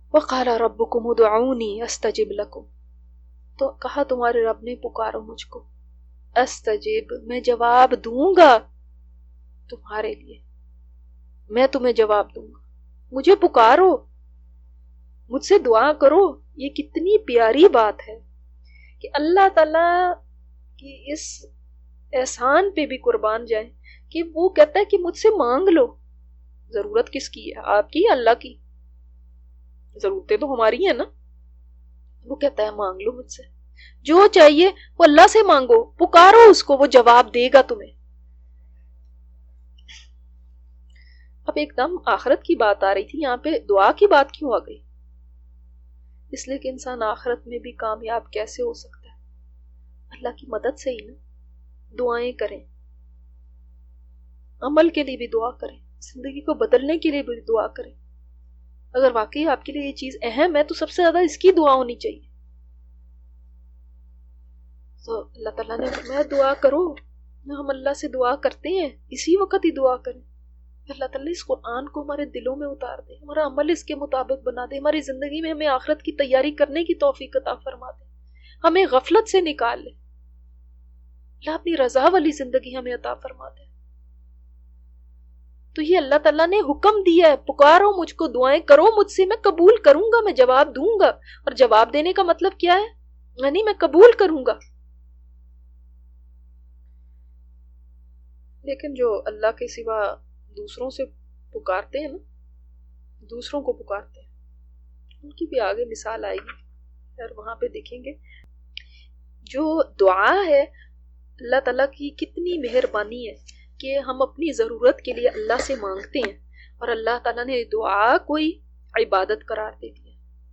وقال ربکم ادعونی استجب لکم، تو کہا تمہارے رب نے پکارو مجھ کو، استجب میں جواب دوں گا تمہارے لیے، میں تمہیں جواب دوں گا، مجھے پکارو، مجھ سے دعا کرو۔ یہ کتنی پیاری بات ہے کہ اللہ تعالیٰ کی اس احسان پہ بھی قربان جائیں کہ وہ کہتا ہے کہ مجھ سے مانگ لو۔ ضرورت کس کی ہے؟ آپ کی، اللہ کی؟ ضرورتیں تو ہماری ہیں نا۔ وہ کہتا ہے مانگ لو مجھ سے جو چاہیے، وہ اللہ سے مانگو، پکارو اس کو، وہ جواب دے گا تمہیں۔ اب ایک دم آخرت کی بات آ رہی تھی، یہاں پہ دعا کی بات کیوں آ گئی؟ اس لیے کہ انسان آخرت میں بھی کامیاب کیسے ہو سکتا ہے؟ اللہ کی مدد سے ہی نا۔ دعائیں کریں، عمل کے لیے بھی دعا کریں، زندگی کو بدلنے کے لیے بھی دعا کریں۔ اگر واقعی آپ کے لیے یہ چیز اہم ہے تو سب سے زیادہ اس کی دعا ہونی چاہیے۔ تو اللہ تعالیٰ نے فرمایا دعا کرو، ہم اللہ سے دعا کرتے ہیں، اسی وقت ہی دعا کریں۔ اللہ تعالیٰ اس قرآن کو ہمارے دلوں میں اتار دے، ہمارا عمل اس کے مطابق بنا دے، ہماری زندگی میں ہمیں آخرت کی تیاری کرنے کی توفیق عطا فرما دے، ہمیں غفلت سے نکال لے، اللہ اپنی رضا والی زندگی ہمیں عطا فرما دے۔ تو یہ اللہ تعالیٰ نے حکم دیا ہے، پکارو مجھ کو، دعائیں کرو مجھ سے، میں قبول کروں گا، میں جواب دوں گا۔ اور جواب دینے کا مطلب کیا ہے؟ یعنی میں قبول کروں گا۔ لیکن جو اللہ کے سوا دوسروں سے پکارتے ہیں نا، دوسروں کو پکارتے ہیں، ان کی بھی آگے مثال آئے گی اور وہاں پہ دیکھیں گے جو دعا ہے اللہ تعالیٰ کی کتنی مہربانی ہے کہ ہم اپنی ضرورت کے لیے اللہ سے مانگتے ہیں اور اللہ تعالیٰ نے دعا کوئی عبادت قرار دے دیا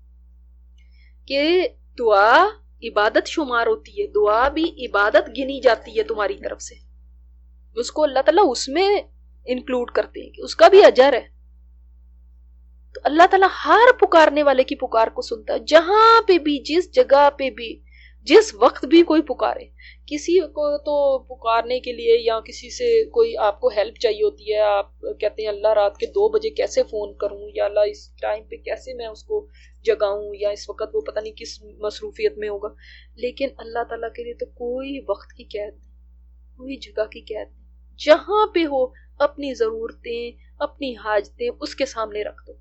کہ دعا عبادت شمار ہوتی ہے، دعا بھی عبادت گنی جاتی ہے تمہاری طرف سے، اس کو اللہ تعالیٰ اس میں انکلوڈ کرتے ہیں کہ اس کا بھی اجر ہے۔ تو اللہ تعالیٰ ہر پکارنے والے کی پکار کو سنتا ہے، جہاں پہ بھی، جس جگہ پہ بھی، جس وقت بھی کوئی پکارے۔ کسی کو تو پکارنے کے لیے یا کسی سے کوئی آپ کو ہیلپ چاہیے ہوتی ہے، آپ کہتے ہیں اللہ رات کے 2 بجے کیسے فون کروں، یا اللہ اس ٹائم پہ کیسے میں اس کو جگاؤں، یا اس وقت وہ پتہ نہیں کس مصروفیت میں ہوگا۔ لیکن اللہ تعالیٰ کے لیے تو کوئی وقت کی قید نہیں، کوئی جگہ کی قید نہیں، جہاں پہ ہو اپنی ضرورتیں، اپنی حاجتیں اس کے سامنے رکھ دو۔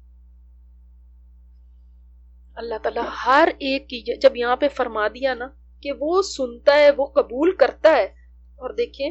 اللہ تعالیٰ ہر ایک کی، جب یہاں پہ فرما دیا نا کہ وہ سنتا ہے، وہ قبول کرتا ہے۔ اور دیکھیں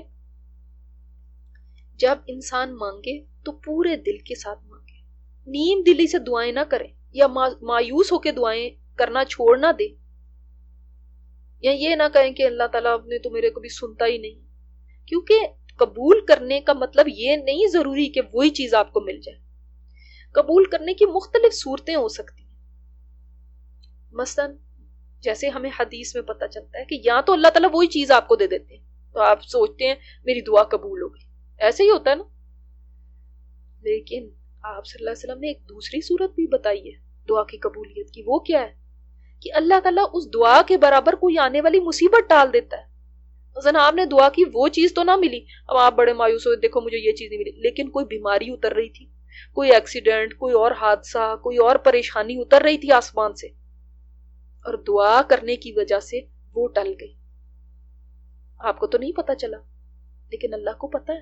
جب انسان مانگے تو پورے دل کے ساتھ مانگے، نیم دلی سے دعائیں نہ کریں، یا مایوس ہو کے دعائیں کرنا چھوڑ نہ دے، یا یہ نہ کہیں کہ اللہ تعالیٰ نے تو میرے کو بھی سنتا ہی نہیں، کیونکہ قبول کرنے کا مطلب یہ نہیں ضروری کہ وہی چیز آپ کو مل جائے۔ قبول کرنے کی مختلف صورتیں ہو سکتی ہیں، مثلا جیسے ہمیں حدیث میں پتہ چلتا ہے کہ یا تو اللہ تعالیٰ وہی چیز آپ کو دے دیتے ہیں تو آپ سوچتے ہیں میری دعا قبول ہو گئی، ایسے ہی ہوتا ہے نا۔ لیکن آپ صلی اللہ علیہ وسلم نے ایک دوسری صورت بھی بتائی ہے دعا کی قبولیت کی، وہ کیا ہے کہ اللہ تعالیٰ اس دعا کے برابر کوئی آنے والی مصیبت ٹال دیتا ہے۔ مثلا آپ نے دعا کی، وہ چیز تو نہ ملی، اب آپ بڑے مایوس ہوئے، دیکھو مجھے یہ چیز نہیں ملی، لیکن کوئی بیماری اتر رہی تھی، کوئی ایکسیڈنٹ، کوئی اور حادثہ، کوئی اور پریشانی اتر رہی تھی آسمان سے، اور دعا کرنے کی وجہ سے وہ ٹل گئی۔ آپ کو تو نہیں پتا چلا، لیکن اللہ کو پتا ہے،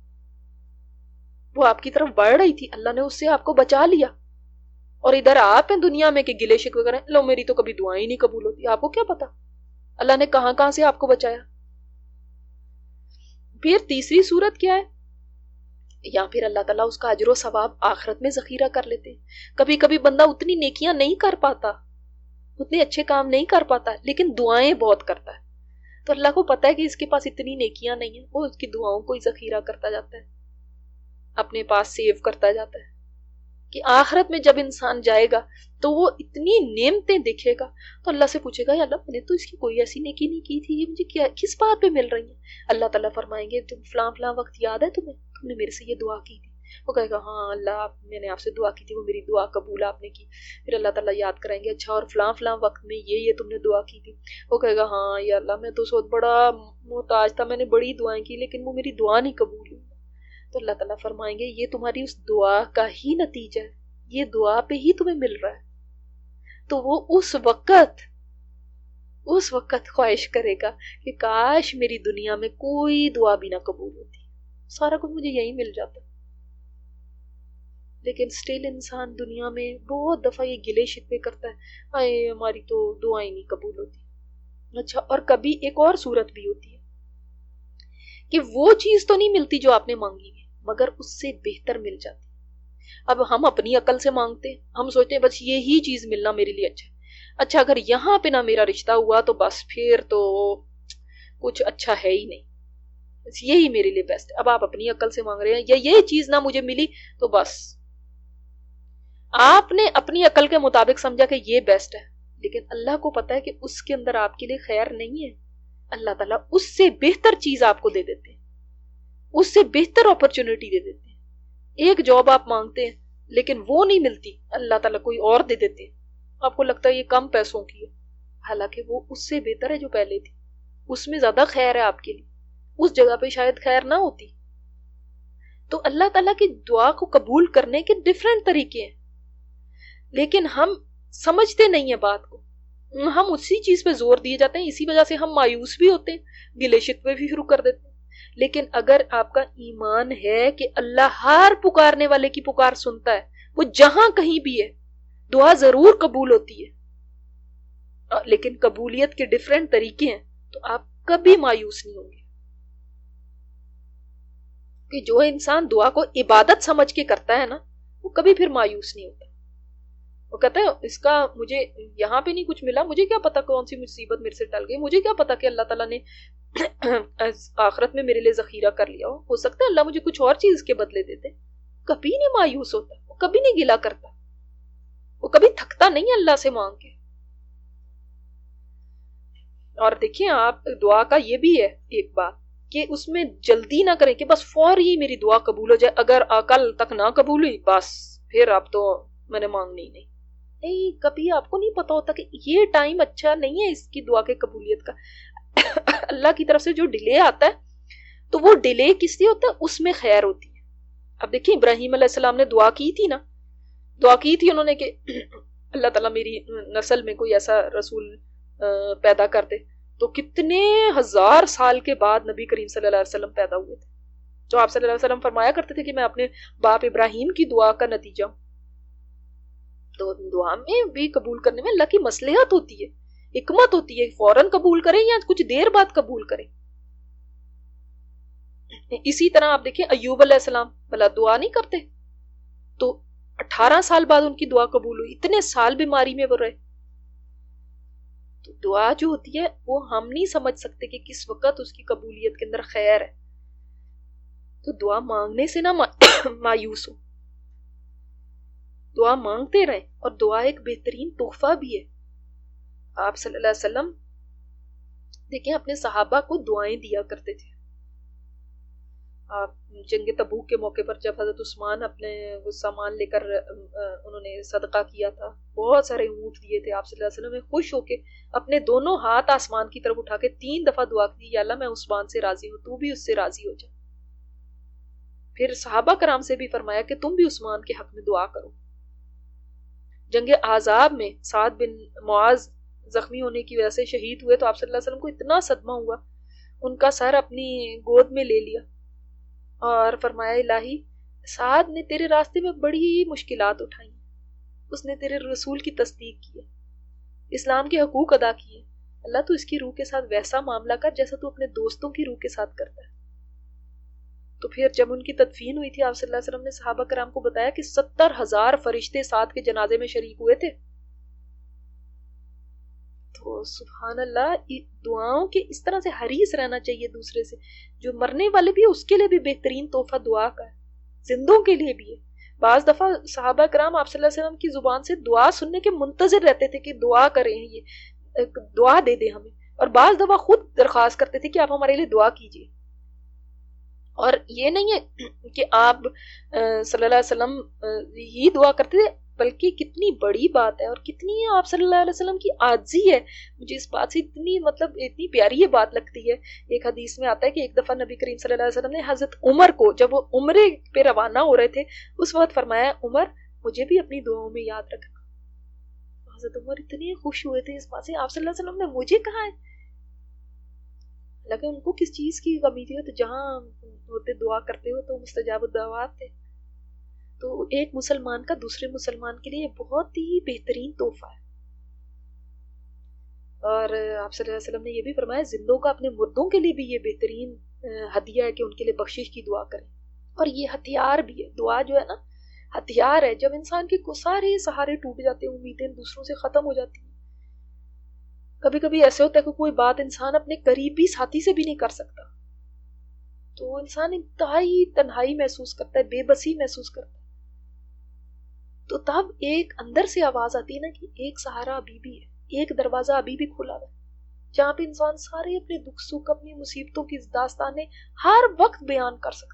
وہ آپ کی طرف بڑھ رہی تھی، اللہ نے اس سے آپ کو بچا لیا۔ اور ادھر آپ ہیں دنیا میں کہ گلے شکوے کریں، لو میری تو کبھی دعائیں نہیں قبول ہوتی، آپ کو کیا پتا اللہ نے کہاں کہاں سے آپ کو بچایا۔ پھر تیسری صورت کیا ہے، یا پھر اللہ تعالیٰ اس کا اجر و ثواب آخرت میں ذخیرہ کر لیتے ہیں۔ کبھی کبھی بندہ اتنی نیکیاں نہیں کر پاتا، اتنے اچھے کام نہیں کر پاتا، لیکن دعائیں بہت کرتا ہے، تو اللہ کو پتا ہے کہ اس کے پاس اتنی نیکیاں نہیں ہیں، وہ اس کی دعاؤں کو ہی ذخیرہ کرتا جاتا ہے، اپنے پاس سیو کرتا جاتا ہے، کہ آخرت میں جب انسان جائے گا تو وہ اتنی نعمتیں دیکھے گا تو اللہ سے پوچھے گا یا اللہ میں نے تو اس کی کوئی ایسی نیکی نہیں کی تھی، یہ مجھے کس بات پہ مل رہی ہیں؟ اللہ تعالیٰ فرمائیں گے تم فلاں فلاں وقت یاد ہے تمہیں، تم نے میرے سے یہ دعا کی تھی۔ وہ کہے گا ہاں اللہ میں نے آپ سے دعا کی تھی، وہ میری دعا قبول آپ نے کی۔ پھر اللہ تعالیٰ یاد کرائیں گے اچھا اور فلاں فلاں وقت میں یہ تم نے دعا کی تھی۔ وہ کہے گا ہاں یا اللہ میں تو اس وقت بڑا محتاج تھا، میں نے بڑی دعائیں کی لیکن وہ میری دعا نہیں قبول ہوئی۔ تو اللہ تعالیٰ فرمائیں گے یہ تمہاری اس دعا کا ہی نتیجہ ہے، یہ دعا پہ ہی تمہیں مل رہا ہے۔ تو وہ اس وقت خواہش کرے گا کہ کاش میری دنیا میں کوئی دعا بھی نہ قبول ہوتی، سارا کچھ مجھے یہی مل جاتا. لیکن سٹل انسان دنیا میں بہت دفعہ یہ گلے شکوے کرتا ہے، اے ہماری تو دعائیں نہیں قبول ہوتی. اچھا، اور کبھی ایک اور صورت بھی ہوتی ہے کہ وہ چیز تو نہیں ملتی جو آپ نے مانگی ہے، مگر اس سے بہتر مل جاتی. اب ہم اپنی عقل سے مانگتے ہیں، ہم سوچتے ہیں بس یہی چیز ملنا میرے لیے اچھا ہے. اچھا، اگر یہاں پہ نہ میرا رشتہ ہوا تو بس پھر تو کچھ اچھا ہے ہی نہیں، بس یہی میرے لیے بیسٹ ہے. اب آپ اپنی عقل سے مانگ رہے ہیں، یا یہ چیز نہ مجھے ملی تو بس آپ نے اپنی عقل کے مطابق سمجھا کہ یہ بیسٹ ہے، لیکن اللہ کو پتا ہے کہ اس کے اندر آپ کے لیے خیر نہیں ہے. اللہ تعالیٰ اس سے بہتر چیز آپ کو دے دیتے ہیں، اس سے بہتر اپرچونٹی دے دیتے ہیں. ایک جاب آپ مانگتے ہیں لیکن وہ نہیں ملتی، اللہ تعالیٰ کوئی اور دے دیتے ہیں. آپ کو لگتا ہے یہ کم پیسوں کی ہے، حالانکہ وہ اس سے بہتر ہے جو پہلے تھی، اس میں زیادہ خیر ہے آپ کے لیے، اس جگہ پہ شاید خیر نہ ہوتی. تو اللہ تعالیٰ کی دعا کو قبول کرنے کے ڈیفرنٹ طریقے ہیں، لیکن ہم سمجھتے نہیں ہیں بات کو، ہم اسی چیز پہ زور دیے جاتے ہیں. اسی وجہ سے ہم مایوس بھی ہوتے ہیں، گلے شکوے بھی شروع کر دیتے ہیں. لیکن اگر آپ کا ایمان ہے کہ اللہ ہر پکارنے والے کی پکار سنتا ہے، وہ جہاں کہیں بھی ہے، دعا ضرور قبول ہوتی ہے، لیکن قبولیت کے ڈیفرنٹ طریقے ہیں، تو آپ کبھی مایوس نہیں ہوں گے. کہ جو انسان دعا کو عبادت سمجھ کے کرتا ہے نا، وہ کبھی پھر مایوس نہیں ہوتا. وہ کہتا ہے اس کا مجھے یہاں پہ نہیں کچھ ملا، مجھے کیا پتا کون سی مصیبت میرے سے ٹل گئی، مجھے کیا پتا کہ اللہ تعالیٰ نے آخرت میں میرے لیے ذخیرہ کر لیا ہو سکتا ہے اللہ مجھے کچھ اور چیز کے بدلے دیتے. کبھی نہیں مایوس ہوتا، وہ کبھی نہیں گلا کرتا، وہ کبھی تھکتا نہیں اللہ سے مانگ کے. اور دیکھیں آپ، دعا کا یہ بھی ہے ایک بات کہ اس میں جلدی نہ کریں کہ بس فوری میری دعا قبول ہو جائے، اگر کل تک نہ قبول ہوئی بس پھر اب تو میں نے مانگنی نہیں. کبھی آپ کو نہیں پتا ہوتا کہ یہ ٹائم اچھا نہیں ہے اس کی دعا کے قبولیت کا. اللہ کی طرف سے جو ڈیلے آتا ہے تو وہ ڈیلے کس لیے ہوتا ہے، اس میں خیر ہوتی ہے. اب دیکھیں ابراہیم علیہ السلام نے دعا کی تھی نا، دعا کی تھی انہوں نے کہ اللہ تعالیٰ میری نسل میں کوئی ایسا رسول پیدا کر دے. تو کتنے ہزار سال کے بعد نبی کریم صلی اللہ علیہ وسلم پیدا ہوئے تھے. جو آپ صلی اللہ علیہ وسلم فرمایا کرتے تھے کہ میں اپنے باپ ابراہیم کی دعا کا نتیجہ ہوں. تو دعا میں بھی قبول کرنے میں اللہ کی مصلحت ہوتی ہے، حکمت ہوتی ہے، فوراً قبول کریں یا کچھ دیر بعد قبول کریں. اسی طرح آپ دیکھیں ایوب علیہ السلام بھلا دعا نہیں کرتے، تو 18 سال بعد ان کی دعا قبول ہوئی، اتنے سال بیماری میں وہ رہے. تو دعا جو ہوتی ہے وہ ہم نہیں سمجھ سکتے کہ کس وقت اس کی قبولیت کے اندر خیر ہے. تو دعا مانگنے سے نہ مایوس ہو، دعا مانگتے رہیں. اور دعا ایک بہترین تحفہ بھی ہے. آپ صلی اللہ علیہ وسلم دیکھیں اپنے صحابہ کو دعائیں دیا کرتے تھے. آپ جنگ تبوک کے موقع پر جب حضرت عثمان اپنے وہ سامان لے کر انہوں نے صدقہ کیا تھا، بہت سارے اونٹ دیے تھے، آپ صلی اللہ علیہ وسلم نے خوش ہو کے اپنے دونوں ہاتھ آسمان کی طرف اٹھا کے 3 دفعہ دعا کی، یا اللہ میں عثمان سے راضی ہوں، تو بھی اس سے راضی ہو جا. پھر صحابہ کرام سے بھی فرمایا کہ تم بھی عثمان کے حق میں دعا کرو. جنگ احزاب میں سعد بن معاذ زخمی ہونے کی وجہ سے شہید ہوئے، تو آپ صلی اللہ علیہ وسلم کو اتنا صدمہ ہوا، ان کا سر اپنی گود میں لے لیا اور فرمایا الہی سعد نے تیرے راستے میں بڑی مشکلات اٹھائی، اس نے تیرے رسول کی تصدیق کی ہے، اسلام کے حقوق ادا کیے، اللہ تو اس کی روح کے ساتھ ویسا معاملہ کر جیسا تو اپنے دوستوں کی روح کے ساتھ کرتا ہے. تو پھر جب ان کی تدفین ہوئی تھی، آپ صلی اللہ علیہ وسلم نے صحابہ کرام کو بتایا کہ 70,000 فرشتے سعد کے جنازے میں شریک ہوئے تھے. تو سبحان اللہ، دعاؤں کے اس طرح سے حریص رہنا چاہیے دوسرے سے. جو مرنے والے بھی ہے اس کے لیے بھی بہترین تحفہ دعا کا ہے، زندوں کے لیے بھی ہے. بعض دفعہ صحابہ کرام آپ صلی اللہ علیہ وسلم کی زبان سے دعا سننے کے منتظر رہتے تھے کہ دعا کریں، یہ دعا دے دیں ہمیں، اور بعض دفعہ خود درخواست کرتے تھے کہ آپ ہمارے لیے دعا کیجیے. اور یہ نہیں ہے کہ آپ صلی اللہ علیہ وسلم ہی دعا کرتے تھے، بلکہ کتنی بڑی بات ہے اور کتنی آپ صلی اللہ علیہ وسلم کی عاجزی ہے. مجھے اس بات سے اتنی پیاری یہ بات لگتی ہے. ایک حدیث میں آتا ہے کہ ایک دفعہ نبی کریم صلی اللہ علیہ وسلم نے حضرت عمر کو جب وہ عمرے پہ روانہ ہو رہے تھے، اس وقت فرمایا عمر مجھے بھی اپنی دعاؤں میں یاد رکھنا. حضرت عمر اتنے خوش ہوئے تھے اس بات سے، آپ صلی اللہ علیہ وسلم نے مجھے کہا ہے. لیکن ان کو کس چیز کی کمی تھی؟ تو جہاں ہوتے دعا کرتے ہو تو مستجاب الدعوات تھے. تو ایک مسلمان کا دوسرے مسلمان کے لیے بہت ہی بہترین تحفہ ہے. اور آپ صلی اللہ علیہ وسلم نے یہ بھی فرمایا زندوں کا اپنے مردوں کے لیے بھی یہ بہترین ہدیہ ہے کہ ان کے لیے بخشش کی دعا کریں. اور یہ ہتھیار بھی ہے، دعا جو ہے نا ہتھیار ہے. جب انسان کے سارے سہارے ٹوٹ جاتے ہیں، امیدیں دوسروں سے ختم ہو جاتی ہیں، کبھی کبھی ایسے ہوتا ہے کہ کوئی بات انسان اپنے قریبی ساتھی سے بھی نہیں کر سکتا، تو انسان انتہائی تنہائی محسوس کرتا ہے، بے بسی محسوس کرتا ہے. تو تب ایک اندر سے آواز آتی ہے نا کہ ایک سہارا ابھی بھی ہے، ایک دروازہ ابھی بھی کھلا ہے، جہاں پہ انسان سارے اپنے دکھ سکھ، اپنی مصیبتوں کی داستانیں ہر وقت بیان کر سکتا ہے.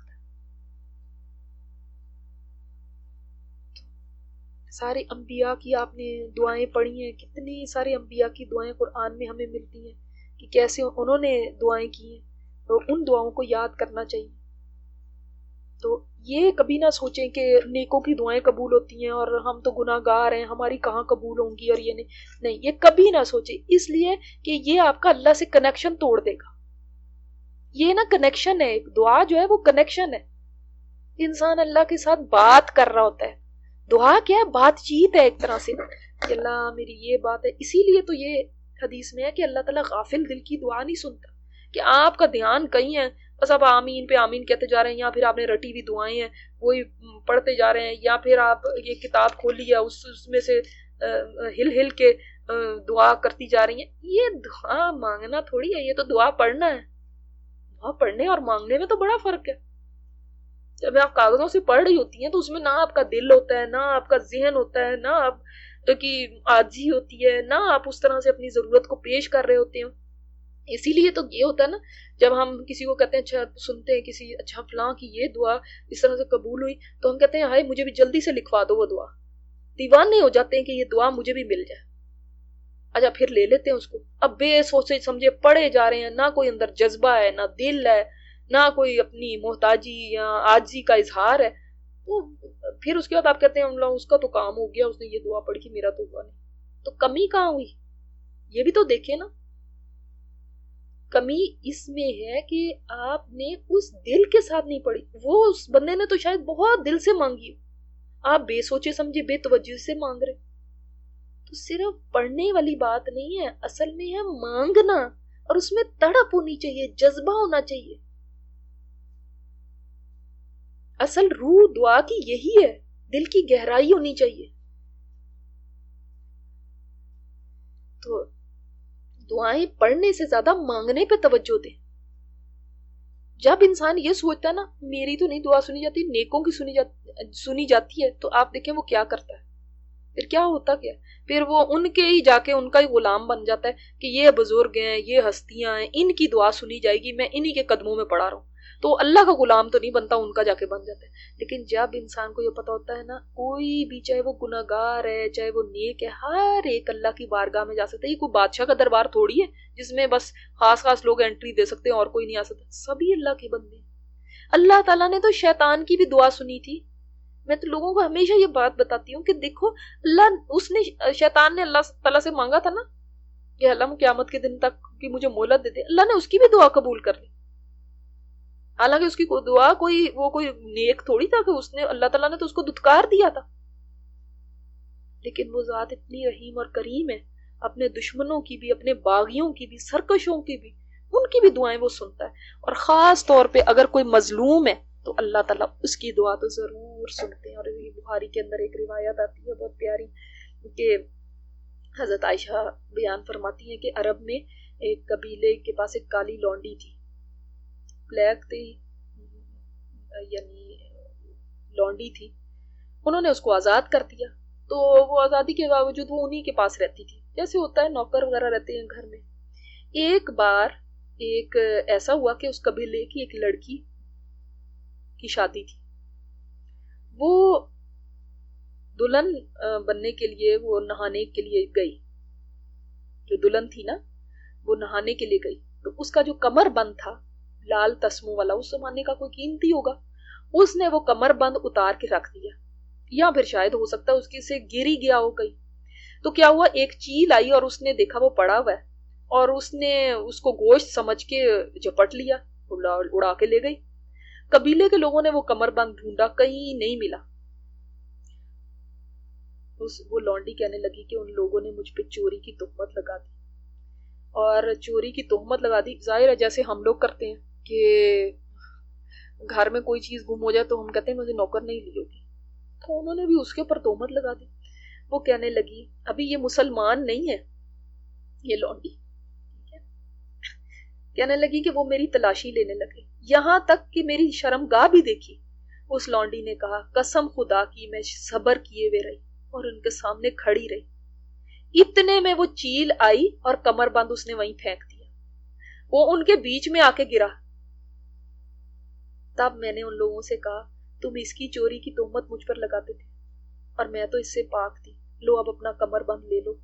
سارے انبیاء کی آپ نے دعائیں پڑھی ہیں، کتنی سارے انبیاء کی دعائیں قرآن میں ہمیں ملتی ہیں کہ کیسے انہوں نے دعائیں کی ہیں، تو ان دعاؤں کو یاد کرنا چاہیے. تو یہ کبھی نہ سوچیں کہ نیکوں کی دعائیں قبول ہوتی ہیں اور ہم تو گناہ گار ہیں، ہماری کہاں قبول ہوں گی، اور یہ نہیں، یہ کبھی نہ سوچیں، اس لیے کہ یہ آپ کا اللہ سے کنیکشن توڑ دے گا. یہ نا کنیکشن ہے، ایک دعا جو ہے وہ کنیکشن ہے. انسان اللہ کے ساتھ بات کر رہا ہوتا ہے. دعا کیا ہے؟ بات چیت ہے ایک طرح سے کہ اللہ میری یہ بات ہے. اسی لیے تو یہ حدیث میں ہے کہ اللہ تعالیٰ غافل دل کی دعا نہیں سنتا، کہ آپ کا دھیان کہیں ہے، بس آپ آمین پہ آمین کہتے جا رہے ہیں، یا پھر آپ نے رٹی ہوئی دعائیں ہیں وہی پڑھتے جا رہے ہیں، یا پھر آپ یہ کتاب کھولی ہے اس میں سے ہل ہل کے دعا کرتی جا رہی ہیں. یہ دعا مانگنا تھوڑی ہے، یہ تو دعا پڑھنا ہے. دعا پڑھنے اور مانگنے میں تو بڑا فرق ہے. جب آپ کاغذوں سے پڑھ رہی ہوتی ہیں تو اس میں نہ آپ کا دل ہوتا ہے، نہ آپ کا ذہن ہوتا ہے، نہ آپ کی عاجزی ہوتی ہے، نہ آپ اس طرح سے اپنی ضرورت کو پیش کر رہے ہوتے ہیں. اسی لیے تو یہ ہوتا ہے نا، جب ہم کسی کو کہتے ہیں اچھا سنتے ہیں کسی اچھا فلاں کی یہ دعا اس طرح سے قبول ہوئی، تو ہم کہتے ہیں ہائے مجھے بھی جلدی سے لکھوا دو وہ دعا. دیوانے ہو جاتے ہیں کہ یہ دعا مجھے بھی مل جائے. اچھا پھر لے لیتے ہیں اس کو، اب بے سوچے سمجھے پڑھے جا رہے ہیں، نہ کوئی اندر جذبہ ہے، نہ دل ہے، نہ کوئی اپنی محتاجی یا عاجزی کا اظہار ہے. تو پھر اس کے بعد آپ کہتے ہیں اللہ اس کا تو کام ہو گیا، اس نے یہ دعا پڑھی کہ میرا تو ہوا نہیں. تو کمی کہاں ہوئی؟ یہ بھی تو دیکھیں نا. کمی اس میں ہے کہ آپ نے اس دل کے ساتھ نہیں پڑھی. وہ اس بندے نے تو شاید بہت دل سے مانگی، آپ بے سوچے سمجھے بے توجہ سے مانگ رہے. تو صرف پڑھنے والی بات نہیں ہے، اصل میں ہے مانگنا، اور اس میں تڑپ ہونی چاہیے، جذبہ ہونا چاہیے. اصل روح دعا کی یہی ہے، دل کی گہرائی ہونی چاہیے. تو دعائیں پڑھنے سے زیادہ مانگنے پہ توجہ دیں. جب انسان یہ سوچتا ہے نا میری تو نہیں دعا سنی جاتی، نیکوں کی سنی جاتی ہے، تو آپ دیکھیں وہ کیا کرتا ہے. پھر کیا ہوتا کیا؟ پھر وہ ان کے ہی جا کے ان کا ہی غلام بن جاتا ہے کہ یہ بزرگ ہیں، یہ ہستیاں ہیں، ان کی دعا سنی جائے گی، میں انہی کے قدموں میں پڑا رہا ہوں. تو اللہ کا غلام تو نہیں بنتا، ان کا جا کے بن جاتا ہے. لیکن جب انسان کو یہ پتا ہوتا ہے نا کوئی بھی، چاہے وہ گناہ گار ہے چاہے وہ نیک ہے، ہر ایک اللہ کی بارگاہ میں جا سکتا ہے. یہ کوئی بادشاہ کا دربار تھوڑی ہے جس میں بس خاص لوگ انٹری دے سکتے ہیں اور کوئی نہیں آ سکتا. سبھی اللہ کے بندے ہیں. اللہ تعالیٰ نے تو شیطان کی بھی دعا سنی تھی. میں تو لوگوں کو ہمیشہ یہ بات بتاتی ہوں کہ دیکھو شیطان نے اللہ تعالیٰ سے مانگا تھا نا کہ اللہ قیامت کے دن تک کی مجھے مہلت دے دے. اللہ نے اس کی بھی دعا قبول کر لی. حالانکہ اس کی دعا کوئی نیک تھوڑی تھا کہ اس نے، اللہ تعالیٰ نے تو اس کو دھتکار دیا تھا. لیکن وہ ذات اتنی رحیم اور کریم ہے، اپنے دشمنوں کی بھی، اپنے باغیوں کی بھی، سرکشوں کی بھی، ان کی بھی دعائیں وہ سنتا ہے. اور خاص طور پہ اگر کوئی مظلوم ہے تو اللہ تعالیٰ اس کی دعا تو ضرور سنتے ہیں. اور یہ بخاری کے اندر ایک روایت آتی ہے بہت پیاری کہ حضرت عائشہ بیان فرماتی ہیں کہ عرب میں ایک قبیلے کے پاس ایک کالی لونڈی تھی، بلیک تھی، یعنی لونڈی تھی. انہوں نے اس کو آزاد کر دیا. تو وہ آزادی کے باوجود وہ انہی کے پاس رہتی تھی، جیسے ہوتا ہے نوکر وغیرہ رہتے ہیں گھر میں. ایک بار ایک ایسا ہوا کہ اس قبیلے کی ایک لڑکی کی شادی تھی. وہ دلہن بننے کے لیے وہ نہانے کے لیے گئی. جو دلہن تھی نا وہ نہانے کے لیے گئی. تو اس کا جو کمر بند تھا لال تسموں والا، اس زمانے کا کوئی قیمتی ہوگا، اس نے وہ کمر بند اتار کے رکھ دیا، یا پھر شاید ہو سکتا ہے اس کی سے گری گیا ہو کہیں. تو کیا ہوا, ایک چیل آئی اور اس نے دیکھا وہ پڑا ہوا ہے اور اس نے اس کو گوشت سمجھ کے جپٹ لیا, اڑا کے لے گئی. قبیلے کے لوگوں نے وہ کمر بند ڈھونڈا, کہیں نہیں ملا. وہ لونڈی کہنے لگی کہ ان لوگوں نے مجھ پہ چوری کی تہمت لگا دی, اور چوری کی تہمت لگا دی. ظاہر ہے جیسے ہم لوگ کرتے ہیں کہ گھر میں کوئی چیز گم ہو جائے تو ہم کہتے ہیں مجھے نوکر نہیں لی ہوگی, تو انہوں نے بھی اس کے اوپر تہمت لگا دی. وہ کہنے لگی ابھی یہ مسلمان نہیں ہے یہ لونڈی, ٹھیک ہے, کہنے لگی کہ وہ میری تلاشی لینے لگے, یہاں تک کہ میری شرمگاہ بھی دیکھی. اس لونڈی نے کہا قسم خدا کی میں صبر کیے ہوئے رہی اور ان کے سامنے کھڑی رہی. اتنے میں وہ چیل آئی اور کمر بند اس نے وہیں پھینک دیا, وہ ان کے بیچ میں آ کے گرا. تب میں نے ان لوگوں سے کہا تم اس کی چوری کی تہمت مجھ پر لگاتے تھے اور میں تو اس سے پاک تھی, لو اب اپنا کمر بند لے لو.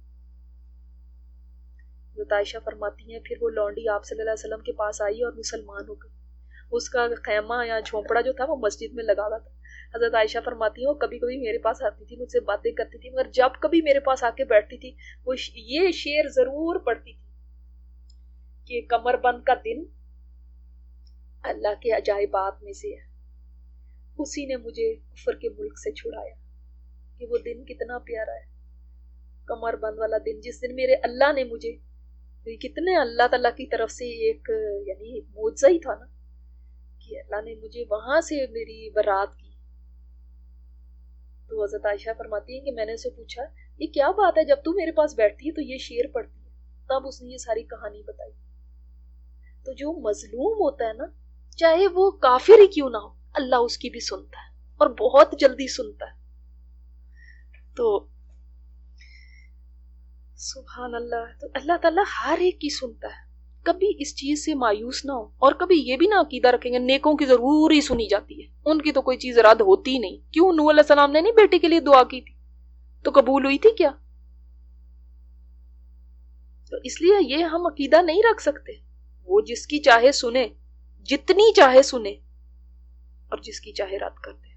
حضرت عائشہ فرماتی ہیں پھر وہ لونڈی آپ صلی اللہ علیہ وسلم کے پاس آئی اور مسلمان ہو گئی. اس کا خیمہ یا جھونپڑا جو تھا وہ مسجد میں لگا ہوا تھا. حضرت عائشہ فرماتی ہیں وہ کبھی کبھی میرے پاس آتی تھی, مجھ سے باتیں کرتی تھی, مگر جب کبھی میرے پاس آ کے بیٹھتی تھی وہ یہ شعر ضرور پڑھتی تھی کہ کمر بند کا دن اللہ کے عجائبات میں سے ہے, اسی نے مجھے کفر کے ملک سے چھڑایا. کہ وہ دن کتنا پیارا ہے, کمر بند والا دن, جس دن میرے اللہ نے مجھے, کتنے اللہ تعالیٰ کی طرف سے ایک یعنی معجزہ ہی تھا نا کہ اللہ نے مجھے وہاں سے میری برات کی. تو حضرت عائشہ فرماتی ہیں کہ میں نے اسے پوچھا یہ کیا بات ہے, جب تو میرے پاس بیٹھتی ہے تو یہ شعر پڑھتی ہے. تب اس نے یہ ساری کہانی بتائی. تو جو مظلوم ہوتا ہے نا, چاہے وہ کافر ہی کیوں نہ ہو, اللہ اس کی بھی سنتا ہے اور بہت جلدی سنتا ہے. تو سبحان اللہ, تو اللہ تعالیٰ ہر ایک کی سنتا ہے. کبھی اس چیز سے مایوس نہ ہو, اور کبھی یہ بھی نہ عقیدہ رکھیں گے نیکوں کی ضرور ہی سنی جاتی ہے, ان کی تو کوئی چیز رد ہوتی نہیں. کیوں نوح علیہ السلام نے نہیں بیٹے کے لیے دعا کی تھی تو قبول ہوئی تھی کیا؟ تو اس لیے یہ ہم عقیدہ نہیں رکھ سکتے. وہ جس کی چاہے سنے, جتنی چاہے سنے, اور جس کی چاہے رد کر دے.